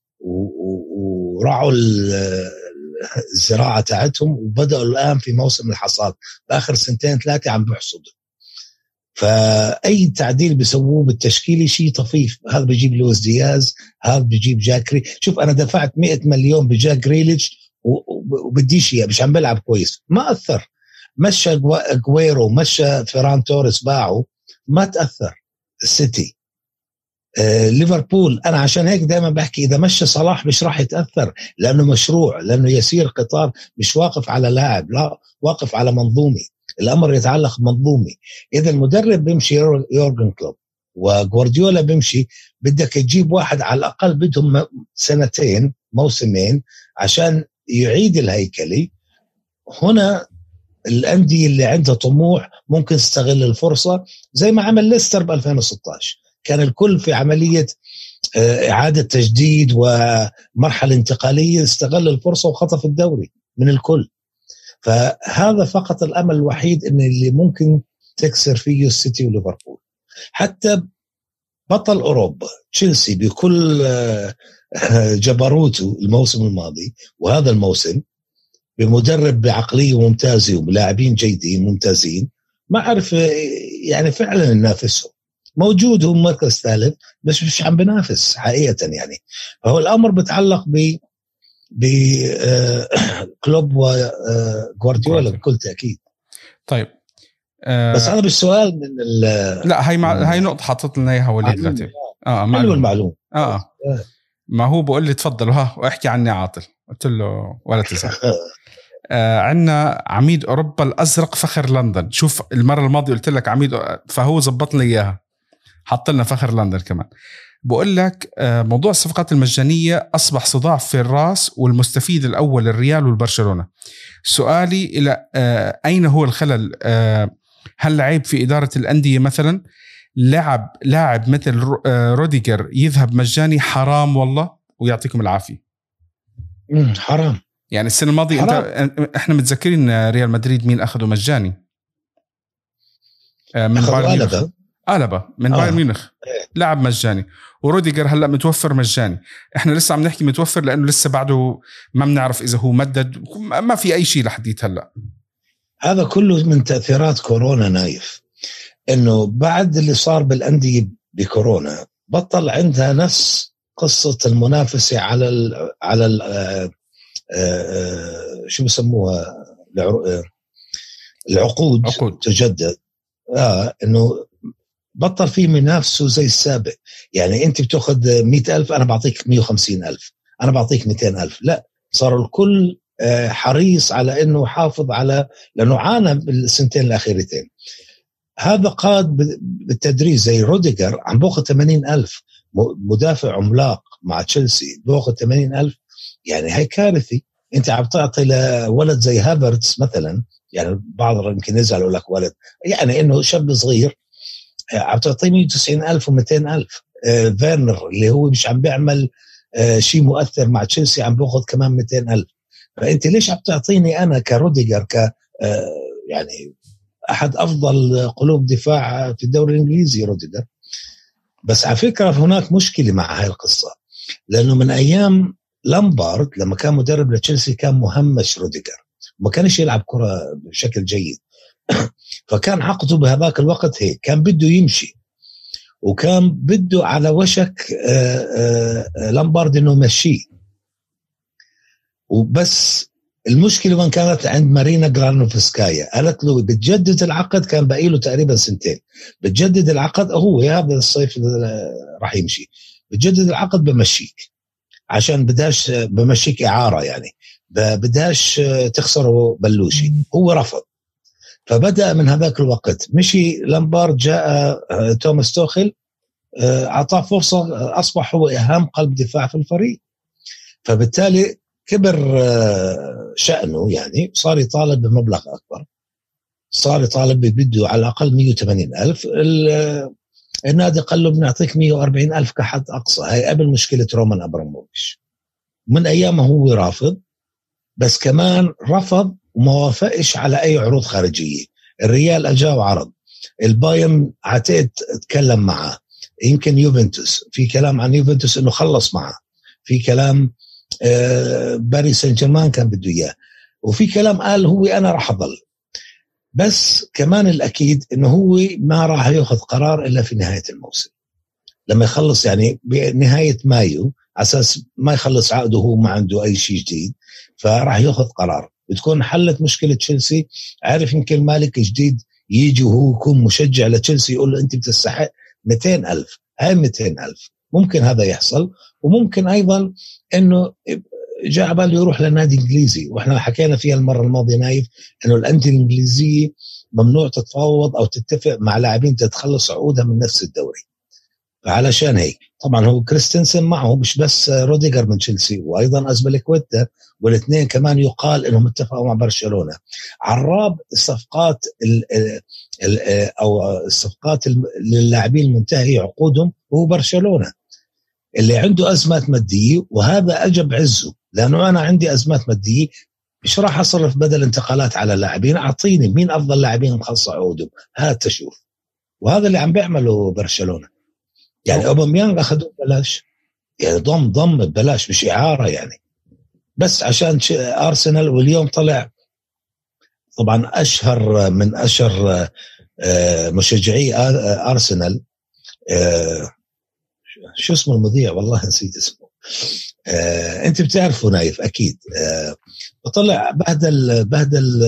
ورعوا الزراعة تاعتهم وبدأوا الآن في موسم الحصاد، بآخر سنتين ثلاثة عم بيحصدوا. فأي تعديل بيسووه بالتشكيلي شيء طفيف، هذا بيجيب لويس دياز، هذا بيجيب جاكري. شوف أنا دفعت مئة مليون بجاك جريليتش وبديش إياه، مش عم بلعب كويس، ما أثر. مشى أغويرو، مشى فيران توريس، باعوا، ما تأثر السيتي. آه، ليفربول أنا عشان هيك دائما بحكي إذا مشى صلاح مش راح يتأثر، لأنه مشروع، لأنه يسير قطار، مش واقف على لاعب، لا واقف على منظومي. الأمر يتعلق بمنظومي. إذا المدرب بيمشي يورجن كلوب وغوارديولا بيمشي، بدك تجيب واحد على الأقل بدهم سنتين موسمين عشان يعيد الهيكلي. هنا الأندية اللي عندها طموح ممكن تستغل الفرصة، زي ما عمل ليستر ب ألفين وستة عشر، كان الكل في عملية إعادة تجديد ومرحلة انتقالية، استغل الفرصة وخطف الدوري من الكل. فهذا فقط الأمل الوحيد إن اللي ممكن تكسر فيه السيتي وليفربول. حتى بطل أوروبا تشيلسي بكل جبروته الموسم الماضي وهذا الموسم بمدرب بعقليه ممتازه وبلاعبين جيدين ممتازين ما أعرف يعني فعلا ننافسهم. موجود هو مركز ثالث بس مش عم بنافس حقيقة يعني. فهو الأمر بتعلق ب بكلوب وغوارديولا بكل تأكيد. طيب أه بس هذا بالسؤال من لا هاي مع... هاي نقطة حطت لنا إياها وليد غتيب. اه معلومة المعلومة آه. آه. ما هو بقول لي تفضل ها واحكي عني عاطل، قلت له ولا تزعل. آه عندنا عميد أوروبا الأزرق فخر لندن. شوف المرة الماضية قلت لك عميد، فهو زبط لي إياها حط لنا فخر لندن كمان. بقول لك آه موضوع الصفقات المجانية أصبح صداع في الرأس، والمستفيد الأول الريال والبرشلونة. سؤالي إلى آه أين هو الخلل؟ آه هل العيب في إدارة الأندية مثلا؟ لعب لاعب مثل روديجر يذهب مجاني حرام والله، ويعطيكم العافية. حرام يعني السنة الماضية انت احنا متذكرين ريال مدريد مين اخذه مجاني من بايرن ميونخ. ألبا من بايرن ميونخ لاعب مجاني، وروديجر هلا متوفر مجاني. احنا لسه عم نحكي متوفر لانه لسه بعده ما بنعرف اذا هو مدد، ما في اي شيء لحديت هلا. هذا كله من تأثيرات كورونا نايف، انه بعد اللي صار بالانديه بكورونا بطل عندها نفس قصه المنافسه على ال على ال آآ آآ شو بسموها العقود عقود تجدد. اه انه بطل في منافسه زي السابق. يعني انت بتاخذ مئة ألف انا بعطيك مئة وخمسين ألف، انا بعطيك مئتين ألف. لا، صار الكل حريص على انه يحافظ على، لانه عانى بالسنتين الاخيرتين. هذا قاد بالتدريج. زي روديجر عم باخذ ثمانين ألف، مدافع عملاق مع تشيلسي باخذ ثمانين ألف. يعني هاي كارثي. انت عم تعطي لولد زي هافرتس مثلا، يعني بعض يمكن يزعل يقول لك ولد، يعني انه شاب صغير عم تعطيه مئة وتسعين ألف ومئتين ألف. آه فيرنر اللي هو مش عم بيعمل آه شيء مؤثر مع تشيلسي عم باخذ كمان مئتين ألف. فانت ليش عم تعطيني انا كروديجر ك آه يعني أحد أفضل قلوب دفاع في الدوري الإنجليزي روديجر؟ بس على فكرة هناك مشكلة مع هاي القصة، لأنه من أيام لامبارد لما كان مدرب لتشيلسي كان مهمش روديجر، ما كانش يلعب كرة بشكل جيد. فكان عقده بهذاك الوقت هيك، كان بده يمشي، وكان بده على وشك لامبارد إنه مشيه. وبس المشكلة وين كانت عند مارينا جرانوفسكايا، قالت له بتجدد العقد، كان باقي له تقريبا سنتين بتجدد العقد، هو هذا الصيف راح يمشي، بتجدد العقد بمشيك عشان بداش بمشيك إعارة، يعني بداش تخسره بلوشي. هو رفض، فبدأ من هذاك الوقت مشي لامبارد، جاء توماس توخيل أعطاه فرصة، أصبح هو أهم قلب دفاع في الفريق. فبالتالي كبر شأنه، يعني صار يطالب بمبلغ أكبر، صار يطالب بده على الأقل مئة وثمانين ألف. النادي قال له بنعطيك مئة وأربعين ألف كحد أقصى. هاي قبل مشكلة رومان أبراموفيتش، من أيامه هو رافض، بس كمان رفض وما وافقش على أي عروض خارجية. الريال أجاو عرض، البايرن عتيت تكلم معه، يمكن يوفنتوس في كلام عن يوفنتوس إنه خلص معه، في كلام آه باريس سان جيرمان كان بده إياه، وفي كلام قال هو أنا راح أضل. بس كمان الأكيد إنه هو ما راح يأخذ قرار إلا في نهاية الموسم، لما يخلص يعني بنهاية مايو، أساس ما يخلص عقده هو ما عنده أي شيء جديد، فراح يأخذ قرار. بتكون حلت مشكلة تشيلسي. عارف يمكن مالك جديد يجي وهو يكون مشجع لتشيلسي يقول له أنت بتستحق مئتين ألف، هاي مئتين ألف. ممكن هذا يحصل، وممكن أيضا إنه جاء باله يروح لنادي إنجليزي. وإحنا حكينا فيها المرة الماضية نايف إنه الأندية الإنجليزية ممنوع تتفاوض أو تتفق مع لاعبين تتخلص عقودها من نفس الدوري. فعلشان هيك طبعا هو كريستنسن معه، مش بس روديجر من تشيلسي، وأيضا أزبليكويتا، والاثنين كمان يقال إنهم اتفقوا مع برشلونة. عراب الصفقات ال ال أو الصفقات للاعبين المنتهي عقودهم هو برشلونة، اللي عنده أزمات مادية، وهذا أجب عزه، لأنه أنا عندي أزمات مادية، مش راح أصرف بدل انتقالات على لاعبين، أعطيني مين أفضل لاعبين مخلص عقودهم، هات تشوف. وهذا اللي عم بيعمله برشلونة. يعني أوباميانغ أخذوه ببلاش، يعني ضم ضم ببلاش، مش إعارة يعني. بس عشان أرسنال. واليوم طلع طبعا أشهر من أشهر مشجعي أرسنال، شو اسمه المذيع والله نسيت اسمه، أنت بتعرفه نايف أكيد. وطلع بهدل بهدل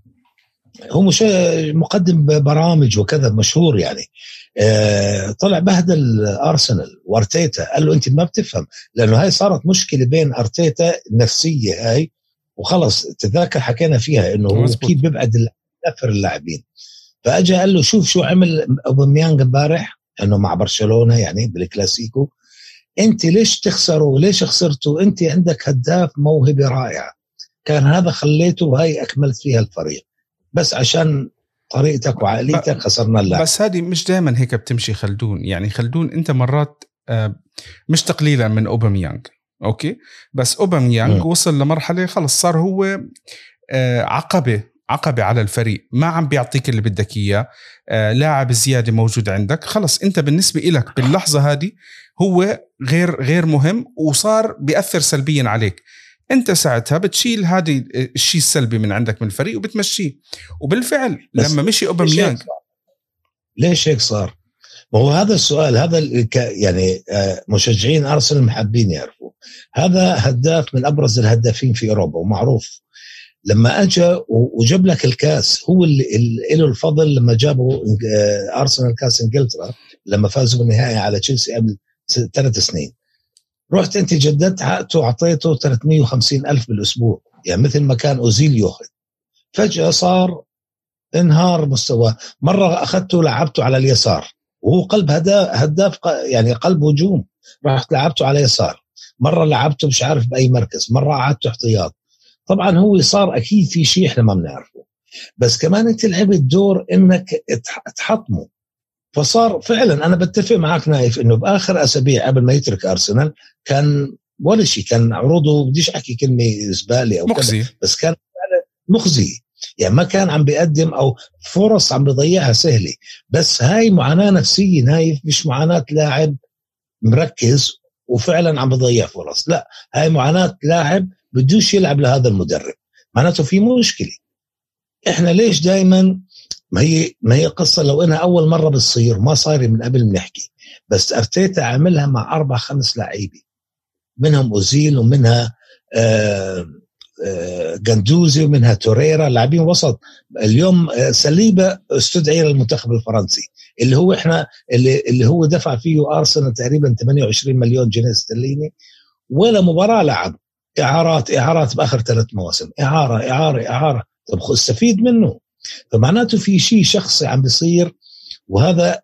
هو مش مقدم برامج وكذا مشهور يعني، طلع بهدل أرسنال وأرتيتا، قال له أنت ما بتفهم، لأنه هاي صارت مشكلة بين أرتيتا النفسية هاي، وخلص تذاكر حكينا فيها إنه هو كيف بيبعد نفر اللاعبين. فأجا قال له شوف شو عمل أوباميانغ امبارح إنه مع برشلونة يعني بالكلاسيكو، أنت ليش تخسروا ليش خسرتوا؟ أنت عندك هداف موهبة رائعة، كان هذا خليته وهي أكملت فيها الفريق، بس عشان طريقتك وعقليتك خسرنا اللاعب. بس هذه مش دائما هيك بتمشي خلدون. يعني خلدون انت مرات مش تقليلا من أوباميانغ اوكي، بس أوباميانغ وصل لمرحلة خلص صار هو عقبة عقبة على الفريق، ما عم بيعطيك اللي بدك اياه، لاعب زيادة موجود عندك، خلص انت بالنسبة إلك باللحظة هذه هو غير غير مهم، وصار بيأثر سلبيا عليك. انت ساعتها بتشيل هذه الشيء السلبي من عندك من الفريق وبتمشيه. وبالفعل لما مشي أوباميانغ ليش هيك صار؟ وهو هذا السؤال، هذا يعني مشجعين أرسنال محبين يعرفوا، هذا هداف من أبرز الهدافين في أوروبا ومعروف، لما أجا وجاب لك الكاس هو اللي له الفضل. لما جابوا أرسنال كاس إنجلترا لما فازوا بالنهائي على تشيلسي قبل ثلاث سنين، رحت أنت جددت عقده وعطيته ثلاثمية وخمسين ألف بالأسبوع، يعني مثل ما كان أوزيل يأخذ. فجأة صار انهار مستوى، مرة أخذته لعبته على اليسار وهو قلب هداف يعني قلب هجوم، رحت لعبته على يسار، مرة لعبته مش عارف بأي مركز، مرة قعدته احتياط. طبعا هو صار أكيد في شيء احنا ما بنعرفه، بس كمان انت لعبت دور انك تحطمه. فصار فعلا انا بتفق معك نايف انه باخر اسابيع قبل ما يترك ارسنال كان ولا شيء، كان عروضه بديش احكي كلمه زباله او كذا، بس كان مخزي، يعني ما كان عم بيقدم او فرص عم بيضيعها سهله. بس هاي معاناه نفسيه نايف، مش معاناه لاعب مركز وفعلا عم بيضيع فرص، لا هاي معاناه لاعب بدوش يلعب لهذا المدرب، معناته في مشكله. احنا ليش دايما ما هي ما هي قصه لو انها اول مره بتصير ما صار من قبل بنحكي، بس أرتيتا عملها مع اربع خمس لاعبين منهم اوزيل ومنها آه آه جندوزي ومنها توريرا لاعبين وسط. اليوم آه سليبة استدعي للمنتخب الفرنسي اللي هو احنا اللي اللي هو دفع فيه ارسنال تقريبا ثمانية وعشرين مليون جنيه استرليني، ولا مباراه لعب، اعارات اعارات باخر ثلاث مواسم، اعاره اعاره اعاره، طب استفيد منه. فمعناته في شيء شخصي عم بيصير، وهذا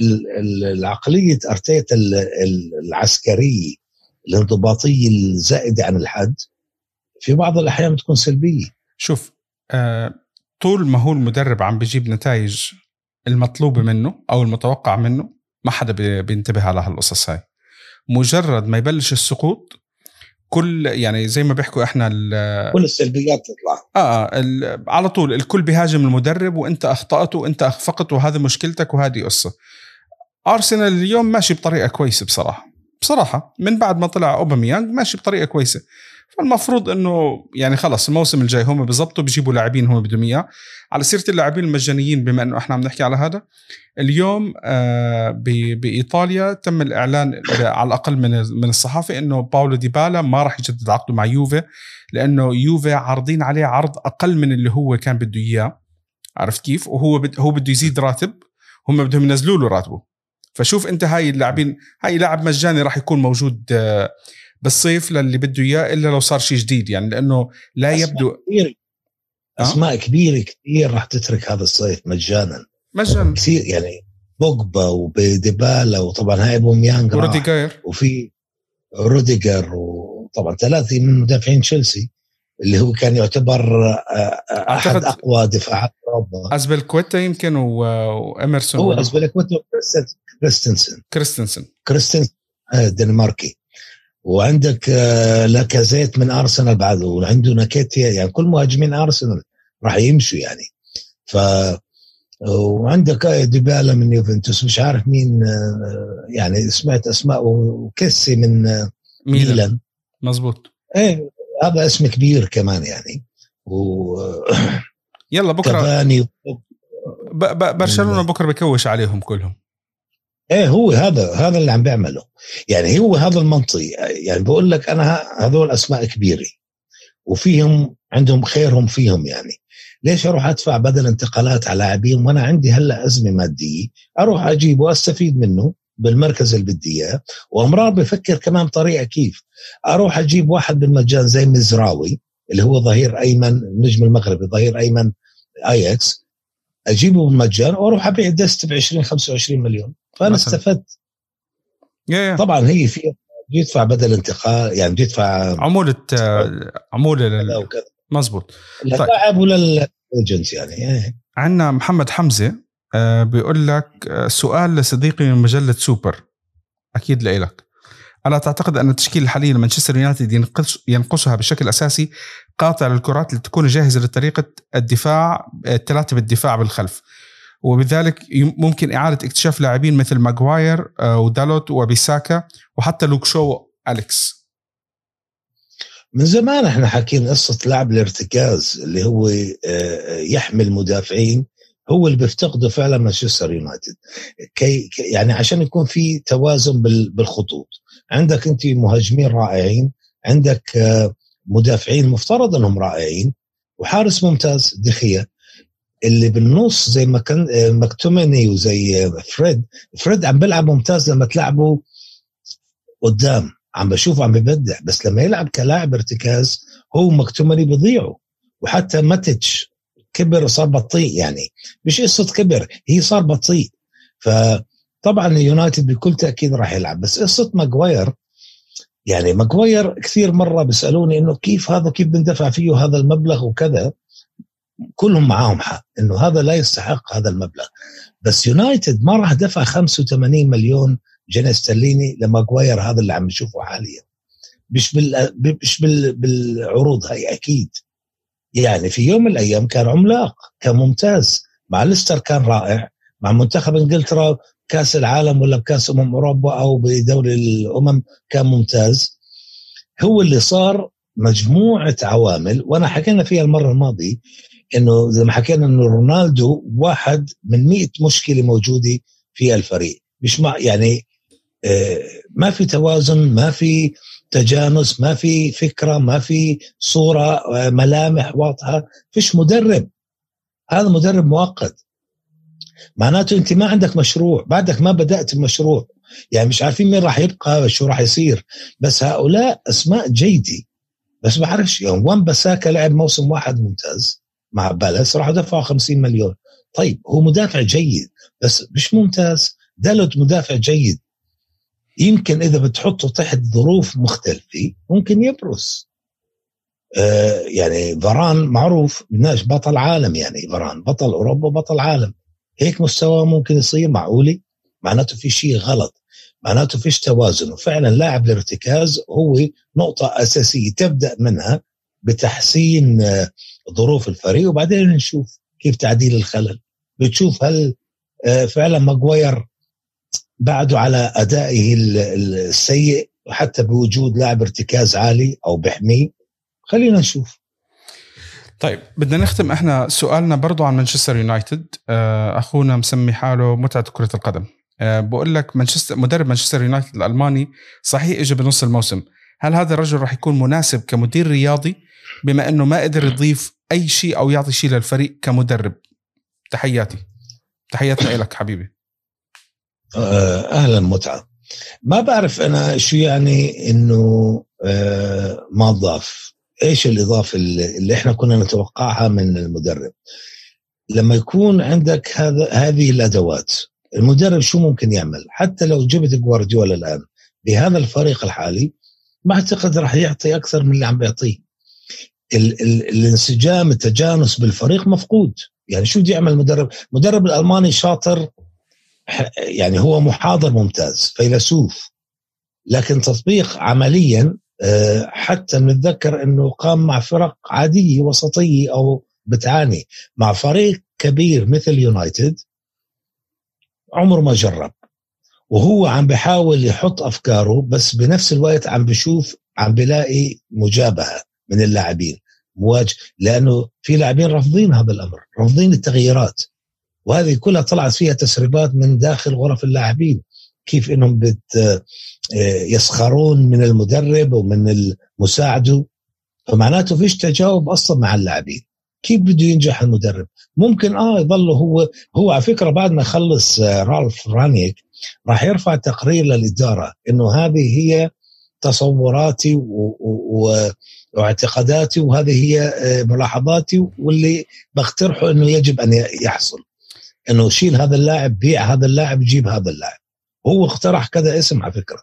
العقلية أرتيتا العسكرية الانضباطية الزائدة عن الحد في بعض الأحيان بتكون سلبية. شوف آه، طول ما هو المدرب عم بيجيب نتائج المطلوبة منه أو المتوقع منه ما حدا بينتبه على هالقصص هاي. مجرد ما يبلش السقوط كل يعني زي ما بيحكوا احنا كل السلبيات تطلع اه على طول، الكل بيهاجم المدرب وانت اخطأت وانت اخفقت وهذا مشكلتك وهذه قصة. أرسنال اليوم ماشي بطريقة كويسة بصراحة بصراحة من بعد ما طلع أوباميانغ ماشي بطريقة كويسة، فالمفروض انه يعني خلص الموسم الجاي هم بيزبطوا بيجيبوا لاعبين هم بدهم اياه. على سيرة اللاعبين المجانيين بما انه احنا عم نحكي على هذا، اليوم آه بإيطاليا تم الإعلان على الأقل من من الصحافة إنه باولو ديبالا ما راح يجدد عقده مع يوفي، لأنه يوفي عارضين عليه عرض أقل من اللي هو كان بده إياه، عرفت كيف؟ وهو بد هو بده يزيد راتب، هم بدهم ينزلوا له راتبه. فشوف أنت هاي اللاعبين، هاي لاعب مجاني راح يكون موجود آه بالصيف للي بده إياه إلا لو صار شيء جديد، يعني لأنه لا يبدو كبير. أسماء كبيرة كتير راح تترك هذا الصيف مجانا مجانا كثير، يعني بوجبا وبديبالا وطبعا هاي أوباميانغ وروديجر وفي روديجر، وطبعا ثلاثة من مدافعين تشيلسي اللي هو كان يعتبر أحد أقوى دفاعات أوروبا. أزبيلكويتا يمكن وإميرسون، هو أزبيلكويتا وكريستنسن كريستنسن كريستنسن الدنماركي، وعندك لاكازيت من أرسنال بعده، وعنده ناكيتيا، يعني كل مهاجمين أرسنال راح يمشوا يعني. ف وعندك ديبالا من يوفنتوس، مش عارف مين يعني سمعت أسماء، وكيسي من ميلان مزبوط. ايه هذا اسم كبير كمان يعني. و يلا بكره كفاني ب... ب... برشلونه بكره بكوش عليهم كلهم. ايه هو هذا هذا اللي عم بيعمله يعني، هو هذا المنطق يعني. بقول لك انا هذول اسماء كبيره وفيهم عندهم خيرهم فيهم يعني، ليش اروح ادفع بدل انتقالات على لاعبين وانا عندي هلا ازمه ماديه؟ اروح اجيب واستفيد منه بالمركز اللي بدي اياه. وامرار بفكر كمان طريقه كيف اروح اجيب واحد بالمجان زي مزراوي اللي هو ظهير ايمن النجم المغربي، ظهير ايمن اياكس، اجيبه بالمجان واروح ابيع دست ب عشرين خمسة وعشرين مليون، فانا استفدت. طبعا هي في يدفع بدل انتقال يعني، يدفع عمولة عمولة لل... مزبوط للاعب ولا للايجنت يعني. عندنا محمد حمزة بيقول لك سؤال لصديقي من مجلة سوبر أكيد لإلك، ألا تعتقد أن التشكيل الحالي لمانشستر يونايتد ينقص ينقصها بشكل أساسي قاطع للكرات لتكون جاهزة لطريقة الدفاع الثلاثة بالدفاع بالخلف، وبذلك ممكن إعادة اكتشاف لاعبين مثل ماغواير ودالوت وبيساكا وحتى لوك شو أليكس؟ من زمان احنا حكينا قصة لاعب الارتكاز اللي هو يحمل مدافعين، هو اللي بيفتقده فعلا مانشستر يونايتد كي يعني عشان يكون في توازن بالخطوط. عندك انت مهاجمين رائعين، عندك مدافعين مفترض انهم رائعين، وحارس ممتاز دخية اللي بالنص زي ما كان مكتوميني وزي فريد. فريد عم بيلعب ممتاز لما تلعبه قدام، عم بشوفه عم ببدع، بس لما يلعب كلاعب ارتكاز هو مكتوميني بيضيعه. وحتى ماتيتش كبر صار بطيء يعني، مش قصة كبر، هي صار بطيء. فطبعا اليونايتد بكل تأكيد راح يلعب. بس قصة ماغواير يعني، ماغواير كثير مرة بيسألوني إنه كيف هذا كيف بندفع فيه هذا المبلغ وكذا، كلهم معاهم حق إنه هذا لا يستحق هذا المبلغ. بس يونايتد ما راح دفع خمسة وثمانين مليون جنيه استرليني لماغواير هذا اللي عم نشوفه حاليا، مش بال مش بال بالعروض هاي أكيد يعني. في يوم من الأيام كان عملاق، كان ممتاز مع ليستر، كان رائع مع منتخب إنجلترا كأس العالم ولا بكأس أمم أوروبا أو بدوري الأمم كان ممتاز. هو اللي صار مجموعة عوامل، وأنا حكينا فيها المرة الماضية إنه زي ما حكينا إنه رونالدو واحد من مئة مشكلة موجودة في الفريق، مش مع يعني آه ما في توازن، ما في تجانس، ما في فكرة، ما في صورة آه ملامح واضحة، فيش مدرب. هذا مدرب مؤقت، معناته أنت ما عندك مشروع، بعدك ما بدأت المشروع يعني، مش عارفين مين راح يبقى شو راح يصير. بس هؤلاء أسماء جيدة، بس ما عرفش يعني. وان بساكا لعب موسم واحد ممتاز مع بالاس، راح دفعوا خمسين مليون. طيب هو مدافع جيد بس مش ممتاز. دالوت مدافع جيد، يمكن إذا بتحطه تحت ظروف مختلفة ممكن يبرز. آه يعني فران معروف بالناس بطل عالم يعني، فران بطل أوروبا بطل عالم، هيك مستوى ممكن يصير معقولي؟ معناته في شيء غلط، معناته فيش توازن. وفعلا لاعب الارتكاز هو نقطة أساسية تبدأ منها بتحسين آه ظروف الفريق، وبعدين نشوف كيف تعديل الخلل. بتشوف هل آه فعلا ماغواير بعده على أدائه السيء حتى بوجود لاعب ارتكاز عالي أو بحميه. خلينا نشوف. طيب بدنا نختم احنا سؤالنا برضو عن مانشستر يونايتد. أخونا مسمي حاله متعة كرة القدم، بقول لك مانشستر مدرب مانشستر يونايتد الألماني صحيح إجا بنص الموسم، هل هذا الرجل راح يكون مناسب كمدير رياضي بما أنه ما قدر يضيف أي شيء أو يعطي شيء للفريق كمدرب؟ تحياتي تحياتنا إلك حبيبي. أهلا متعة. ما بعرف أنا شو يعني إنه ما ضاف، إيش الإضافة اللي إحنا كنا نتوقعها من المدرب؟ لما يكون عندك هذا هذه الأدوات، المدرب شو ممكن يعمل؟ حتى لو جبت جوارديولا الآن بهذا الفريق الحالي ما أعتقد راح يعطي أكثر من اللي عم بيعطيه. ال- ال- الانسجام التجانس بالفريق مفقود يعني. شو بدي يعمل المدرب؟ مدرب الألماني شاطر يعني، هو محاضر ممتاز فيلسوف، لكن تطبيق عمليا حتى نتذكر أنه قام مع فرق عادية وسطية أو بتعاني، مع فريق كبير مثل يونايتد عمره ما جرب، وهو عم بيحاول يحط أفكاره، بس بنفس الوقت عم بشوف عم بلاقي مجابهة من اللاعبين مواجه، لأنه في لاعبين رافضين هذا الأمر، رافضين التغييرات، وهذه كلها طلعت فيها تسريبات من داخل غرف اللاعبين كيف إنهم بت يسخرون من المدرب ومن المساعده. فمعناته فيش تجاوب أصلا مع اللاعبين. كيف بده ينجح المدرب؟ ممكن آه يظل هو هو على فكرة بعد ما يخلص رالف رانيك راح يرفع تقرير للإدارة إنه هذه هي تصوراتي و... و... واعتقاداتي، وهذه هي ملاحظاتي، واللي بقترحه إنه يجب أن يحصل، إنه شيل هذا اللاعب، بيع هذا اللاعب، جيب هذا اللاعب. هو اقترح كذا اسم على فكرة،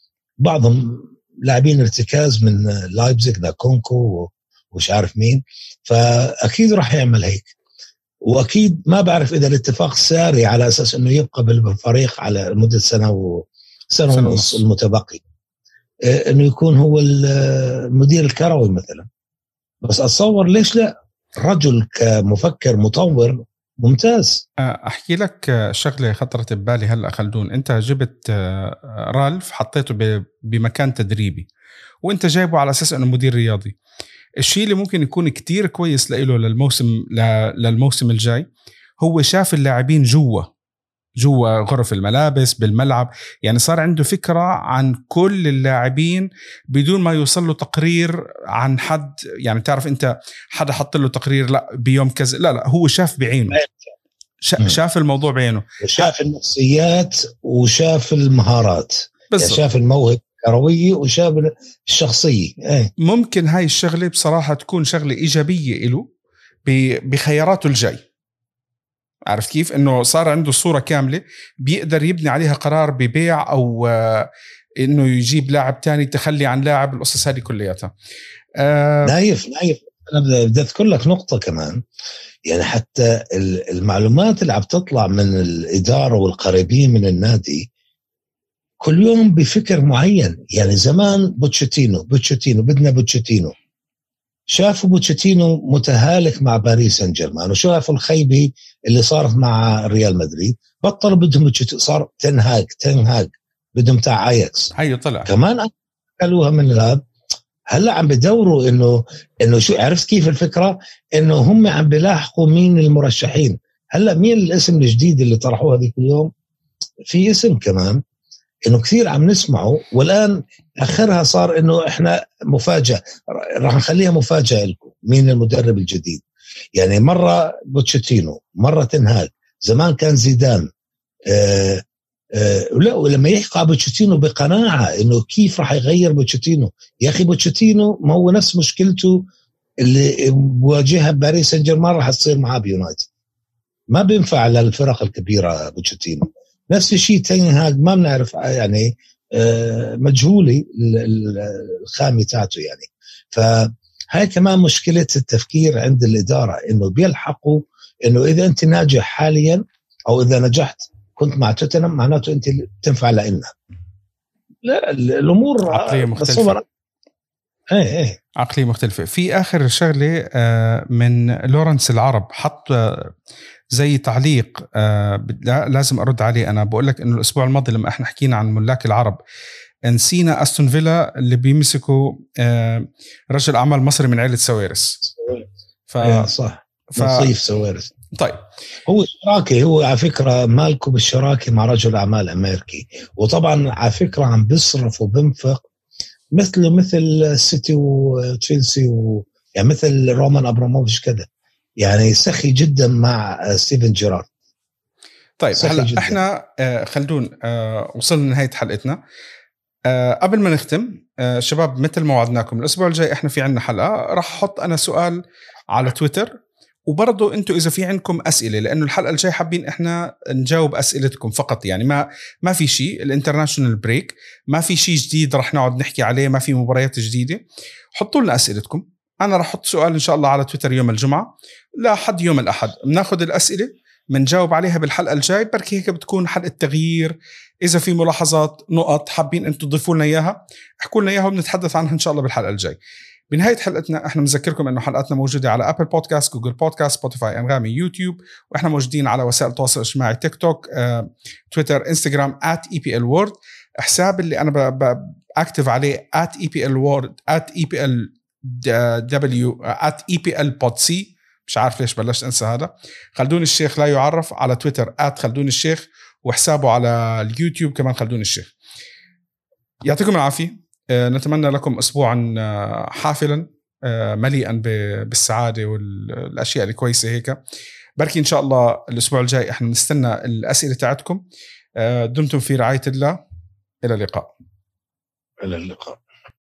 بعضهم لاعبين ارتكاز من لايبزيغ، دا كونكو ومش عارف مين، فأكيد راح يعمل هيك. وأكيد ما بعرف إذا الاتفاق ساري على أساس إنه يبقى بالفريق على مدة سنة وسنة ونص المتبقي، إنه يكون هو المدير الكروي مثلا. بس أتصور ليش لا، رجل كمفكر مطور ممتاز. أحكي لك شغلة خطرت ببالي هلأ خلدون. أنت جبت رالف حطيته بمكان تدريبي، وأنت جايبه على أساس أنه مدير رياضي. الشيء اللي ممكن يكون كتير كويس لإله للموسم للموسم الجاي هو شاف اللاعبين جوا جوا غرف الملابس بالملعب، يعني صار عنده فكرة عن كل اللاعبين بدون ما يوصل له تقرير عن حد. يعني تعرف أنت حدا حط له تقرير لا بيوم كذا، لا لا هو شاف بعينه، شاف الموضوع بعينه، شاف النفسيات وشاف المهارات، يعني شاف الموهبة الكروية وشاف الشخصية. ايه. ممكن هاي الشغلة بصراحة تكون شغلة إيجابية له بخياراته الجاي. عرفت كيف؟ إنه صار عنده صورة كاملة بيقدر يبني عليها قرار ببيع أو إنه يجيب لاعب تاني، تخلي عن لاعب، القصص هذه كلياتها. آه نايف نايف أنا بدي أذكر لك نقطة كمان، يعني حتى المعلومات اللي عم تطلع من الإدارة والقريبين من النادي كل يوم بفكر معين. يعني زمان بوتشيتينو بوتشيتينو بدنا بوتشيتينو، شافوا بوتشيتينو متهالك مع باريس سان جيرمان، وشافوا الخيبة اللي صارت مع ريال مدريد، بطلوا بدهم بوتشيتينو، صار تنهاج تنهاج بدهم تاع اياكس. هيو طلع كمان قالوها من الهاب. هلا عم بدوروا انه انه شو، عرفت كيف الفكره؟ انه هم عم بيلاحقوا مين المرشحين. هلا مين الاسم الجديد اللي طرحوه هذيك اليوم؟ في اسم كمان انه كثير عم نسمعه، والان اخرها صار انه احنا مفاجاه، راح نخليها مفاجاه لكم مين المدرب الجديد. يعني مره بوتشيتينو، مره تنهاج، زمان كان زيدان. آه آه لا، ولما يحكي بوتشيتينو بقناعه انه كيف راح يغير بوتشيتينو. يا اخي بوتشيتينو ما هو نفس مشكلته اللي بواجهها باريس سان جيرمان راح تصير معاه بيونايتد. ما بينفع للفرق الكبيره بوتشيتينو. نفس الشيء تنهاج، ما بنعرف يعني آه مجهولي الخامي تاعته يعني. فهاي كمان مشكله التفكير عند الاداره، انه بيلحقوا انه اذا انت ناجح حاليا او اذا نجحت كنت مع توتنهام معناته انت تنفع لنا. لا، الامور عقليه مختلفه. ايه ايه عقليه مختلفه. في اخر شغله من لورنس العرب حط زي تعليق لازم ارد عليه. انا بقول لك انه الاسبوع الماضي لما احنا حكينا عن ملاك العرب نسينا أستون فيلا اللي بيمسكوا رجل اعمال مصري من عائله سويرس. ف... ايه صح ف... نصيف سويرس. طيب هو شراكي، هو على فكرة مالكه بالشراكة مع رجل أعمال أمريكي، وطبعا على فكرة عم بيصرف وبنفق مثل مثل سيتي وتشيلسي و... يعني مثل رومان أبراموفيتش كده، يعني سخي جدا مع ستيفن جيرارد. طيب هلا جداً. احنا آه خلدون آه وصلنا لنهاية حلقتنا. آه قبل ما نختم آه شباب، مثل ما وعدناكم الأسبوع الجاي احنا في عنا حلقة راح أحط أنا سؤال على تويتر، وبرضو انتوا اذا في عندكم اسئله، لانه الحلقه الجاي حابين احنا نجاوب اسئلتكم فقط. يعني ما ما في شيء الانترناشونال بريك، ما في شيء جديد راح نقعد نحكي عليه، ما في مباريات جديده. حطوا لنا اسئلتكم. انا راح احط سؤال ان شاء الله على تويتر يوم الجمعه لحد يوم الاحد، بناخذ الاسئله بنجاوب عليها بالحلقه الجاي. بركي هيك بتكون حلقه تغيير. اذا في ملاحظات نقط حابين انتوا تضيفوا لنا اياها احكوا لنا اياها وبنتحدث عنها ان شاء الله بالحلقه الجاي. بنهاية حلقتنا احنا بنذكركم انه حلقاتنا موجودة على ابل بودكاست، جوجل بودكاست، سبوتيفاي، انغامي، يوتيوب، واحنا موجودين على وسائل التواصل الاجتماعي تيك توك، اه، تويتر، انستغرام آت إي بي إل وورد. حساب اللي انا باكتف عليه آت إي بي إل وورد آت إي بي إل دبليو at إي بي إل بود سي. مش عارف ليش بلشت أنسى هذا. خلدون الشيخ لا يعرف على تويتر at خلدون الشيخ، وحسابه على اليوتيوب كمان خلدون الشيخ. يعطيكم العافية. نتمنى لكم أسبوعا حافلا مليئا بالسعادة والأشياء الكويسة هيك. بركي إن شاء الله الأسبوع الجاي إحنا نستنى الأسئلة تاعتكم. دمتم في رعاية الله. إلى اللقاء. إلى اللقاء.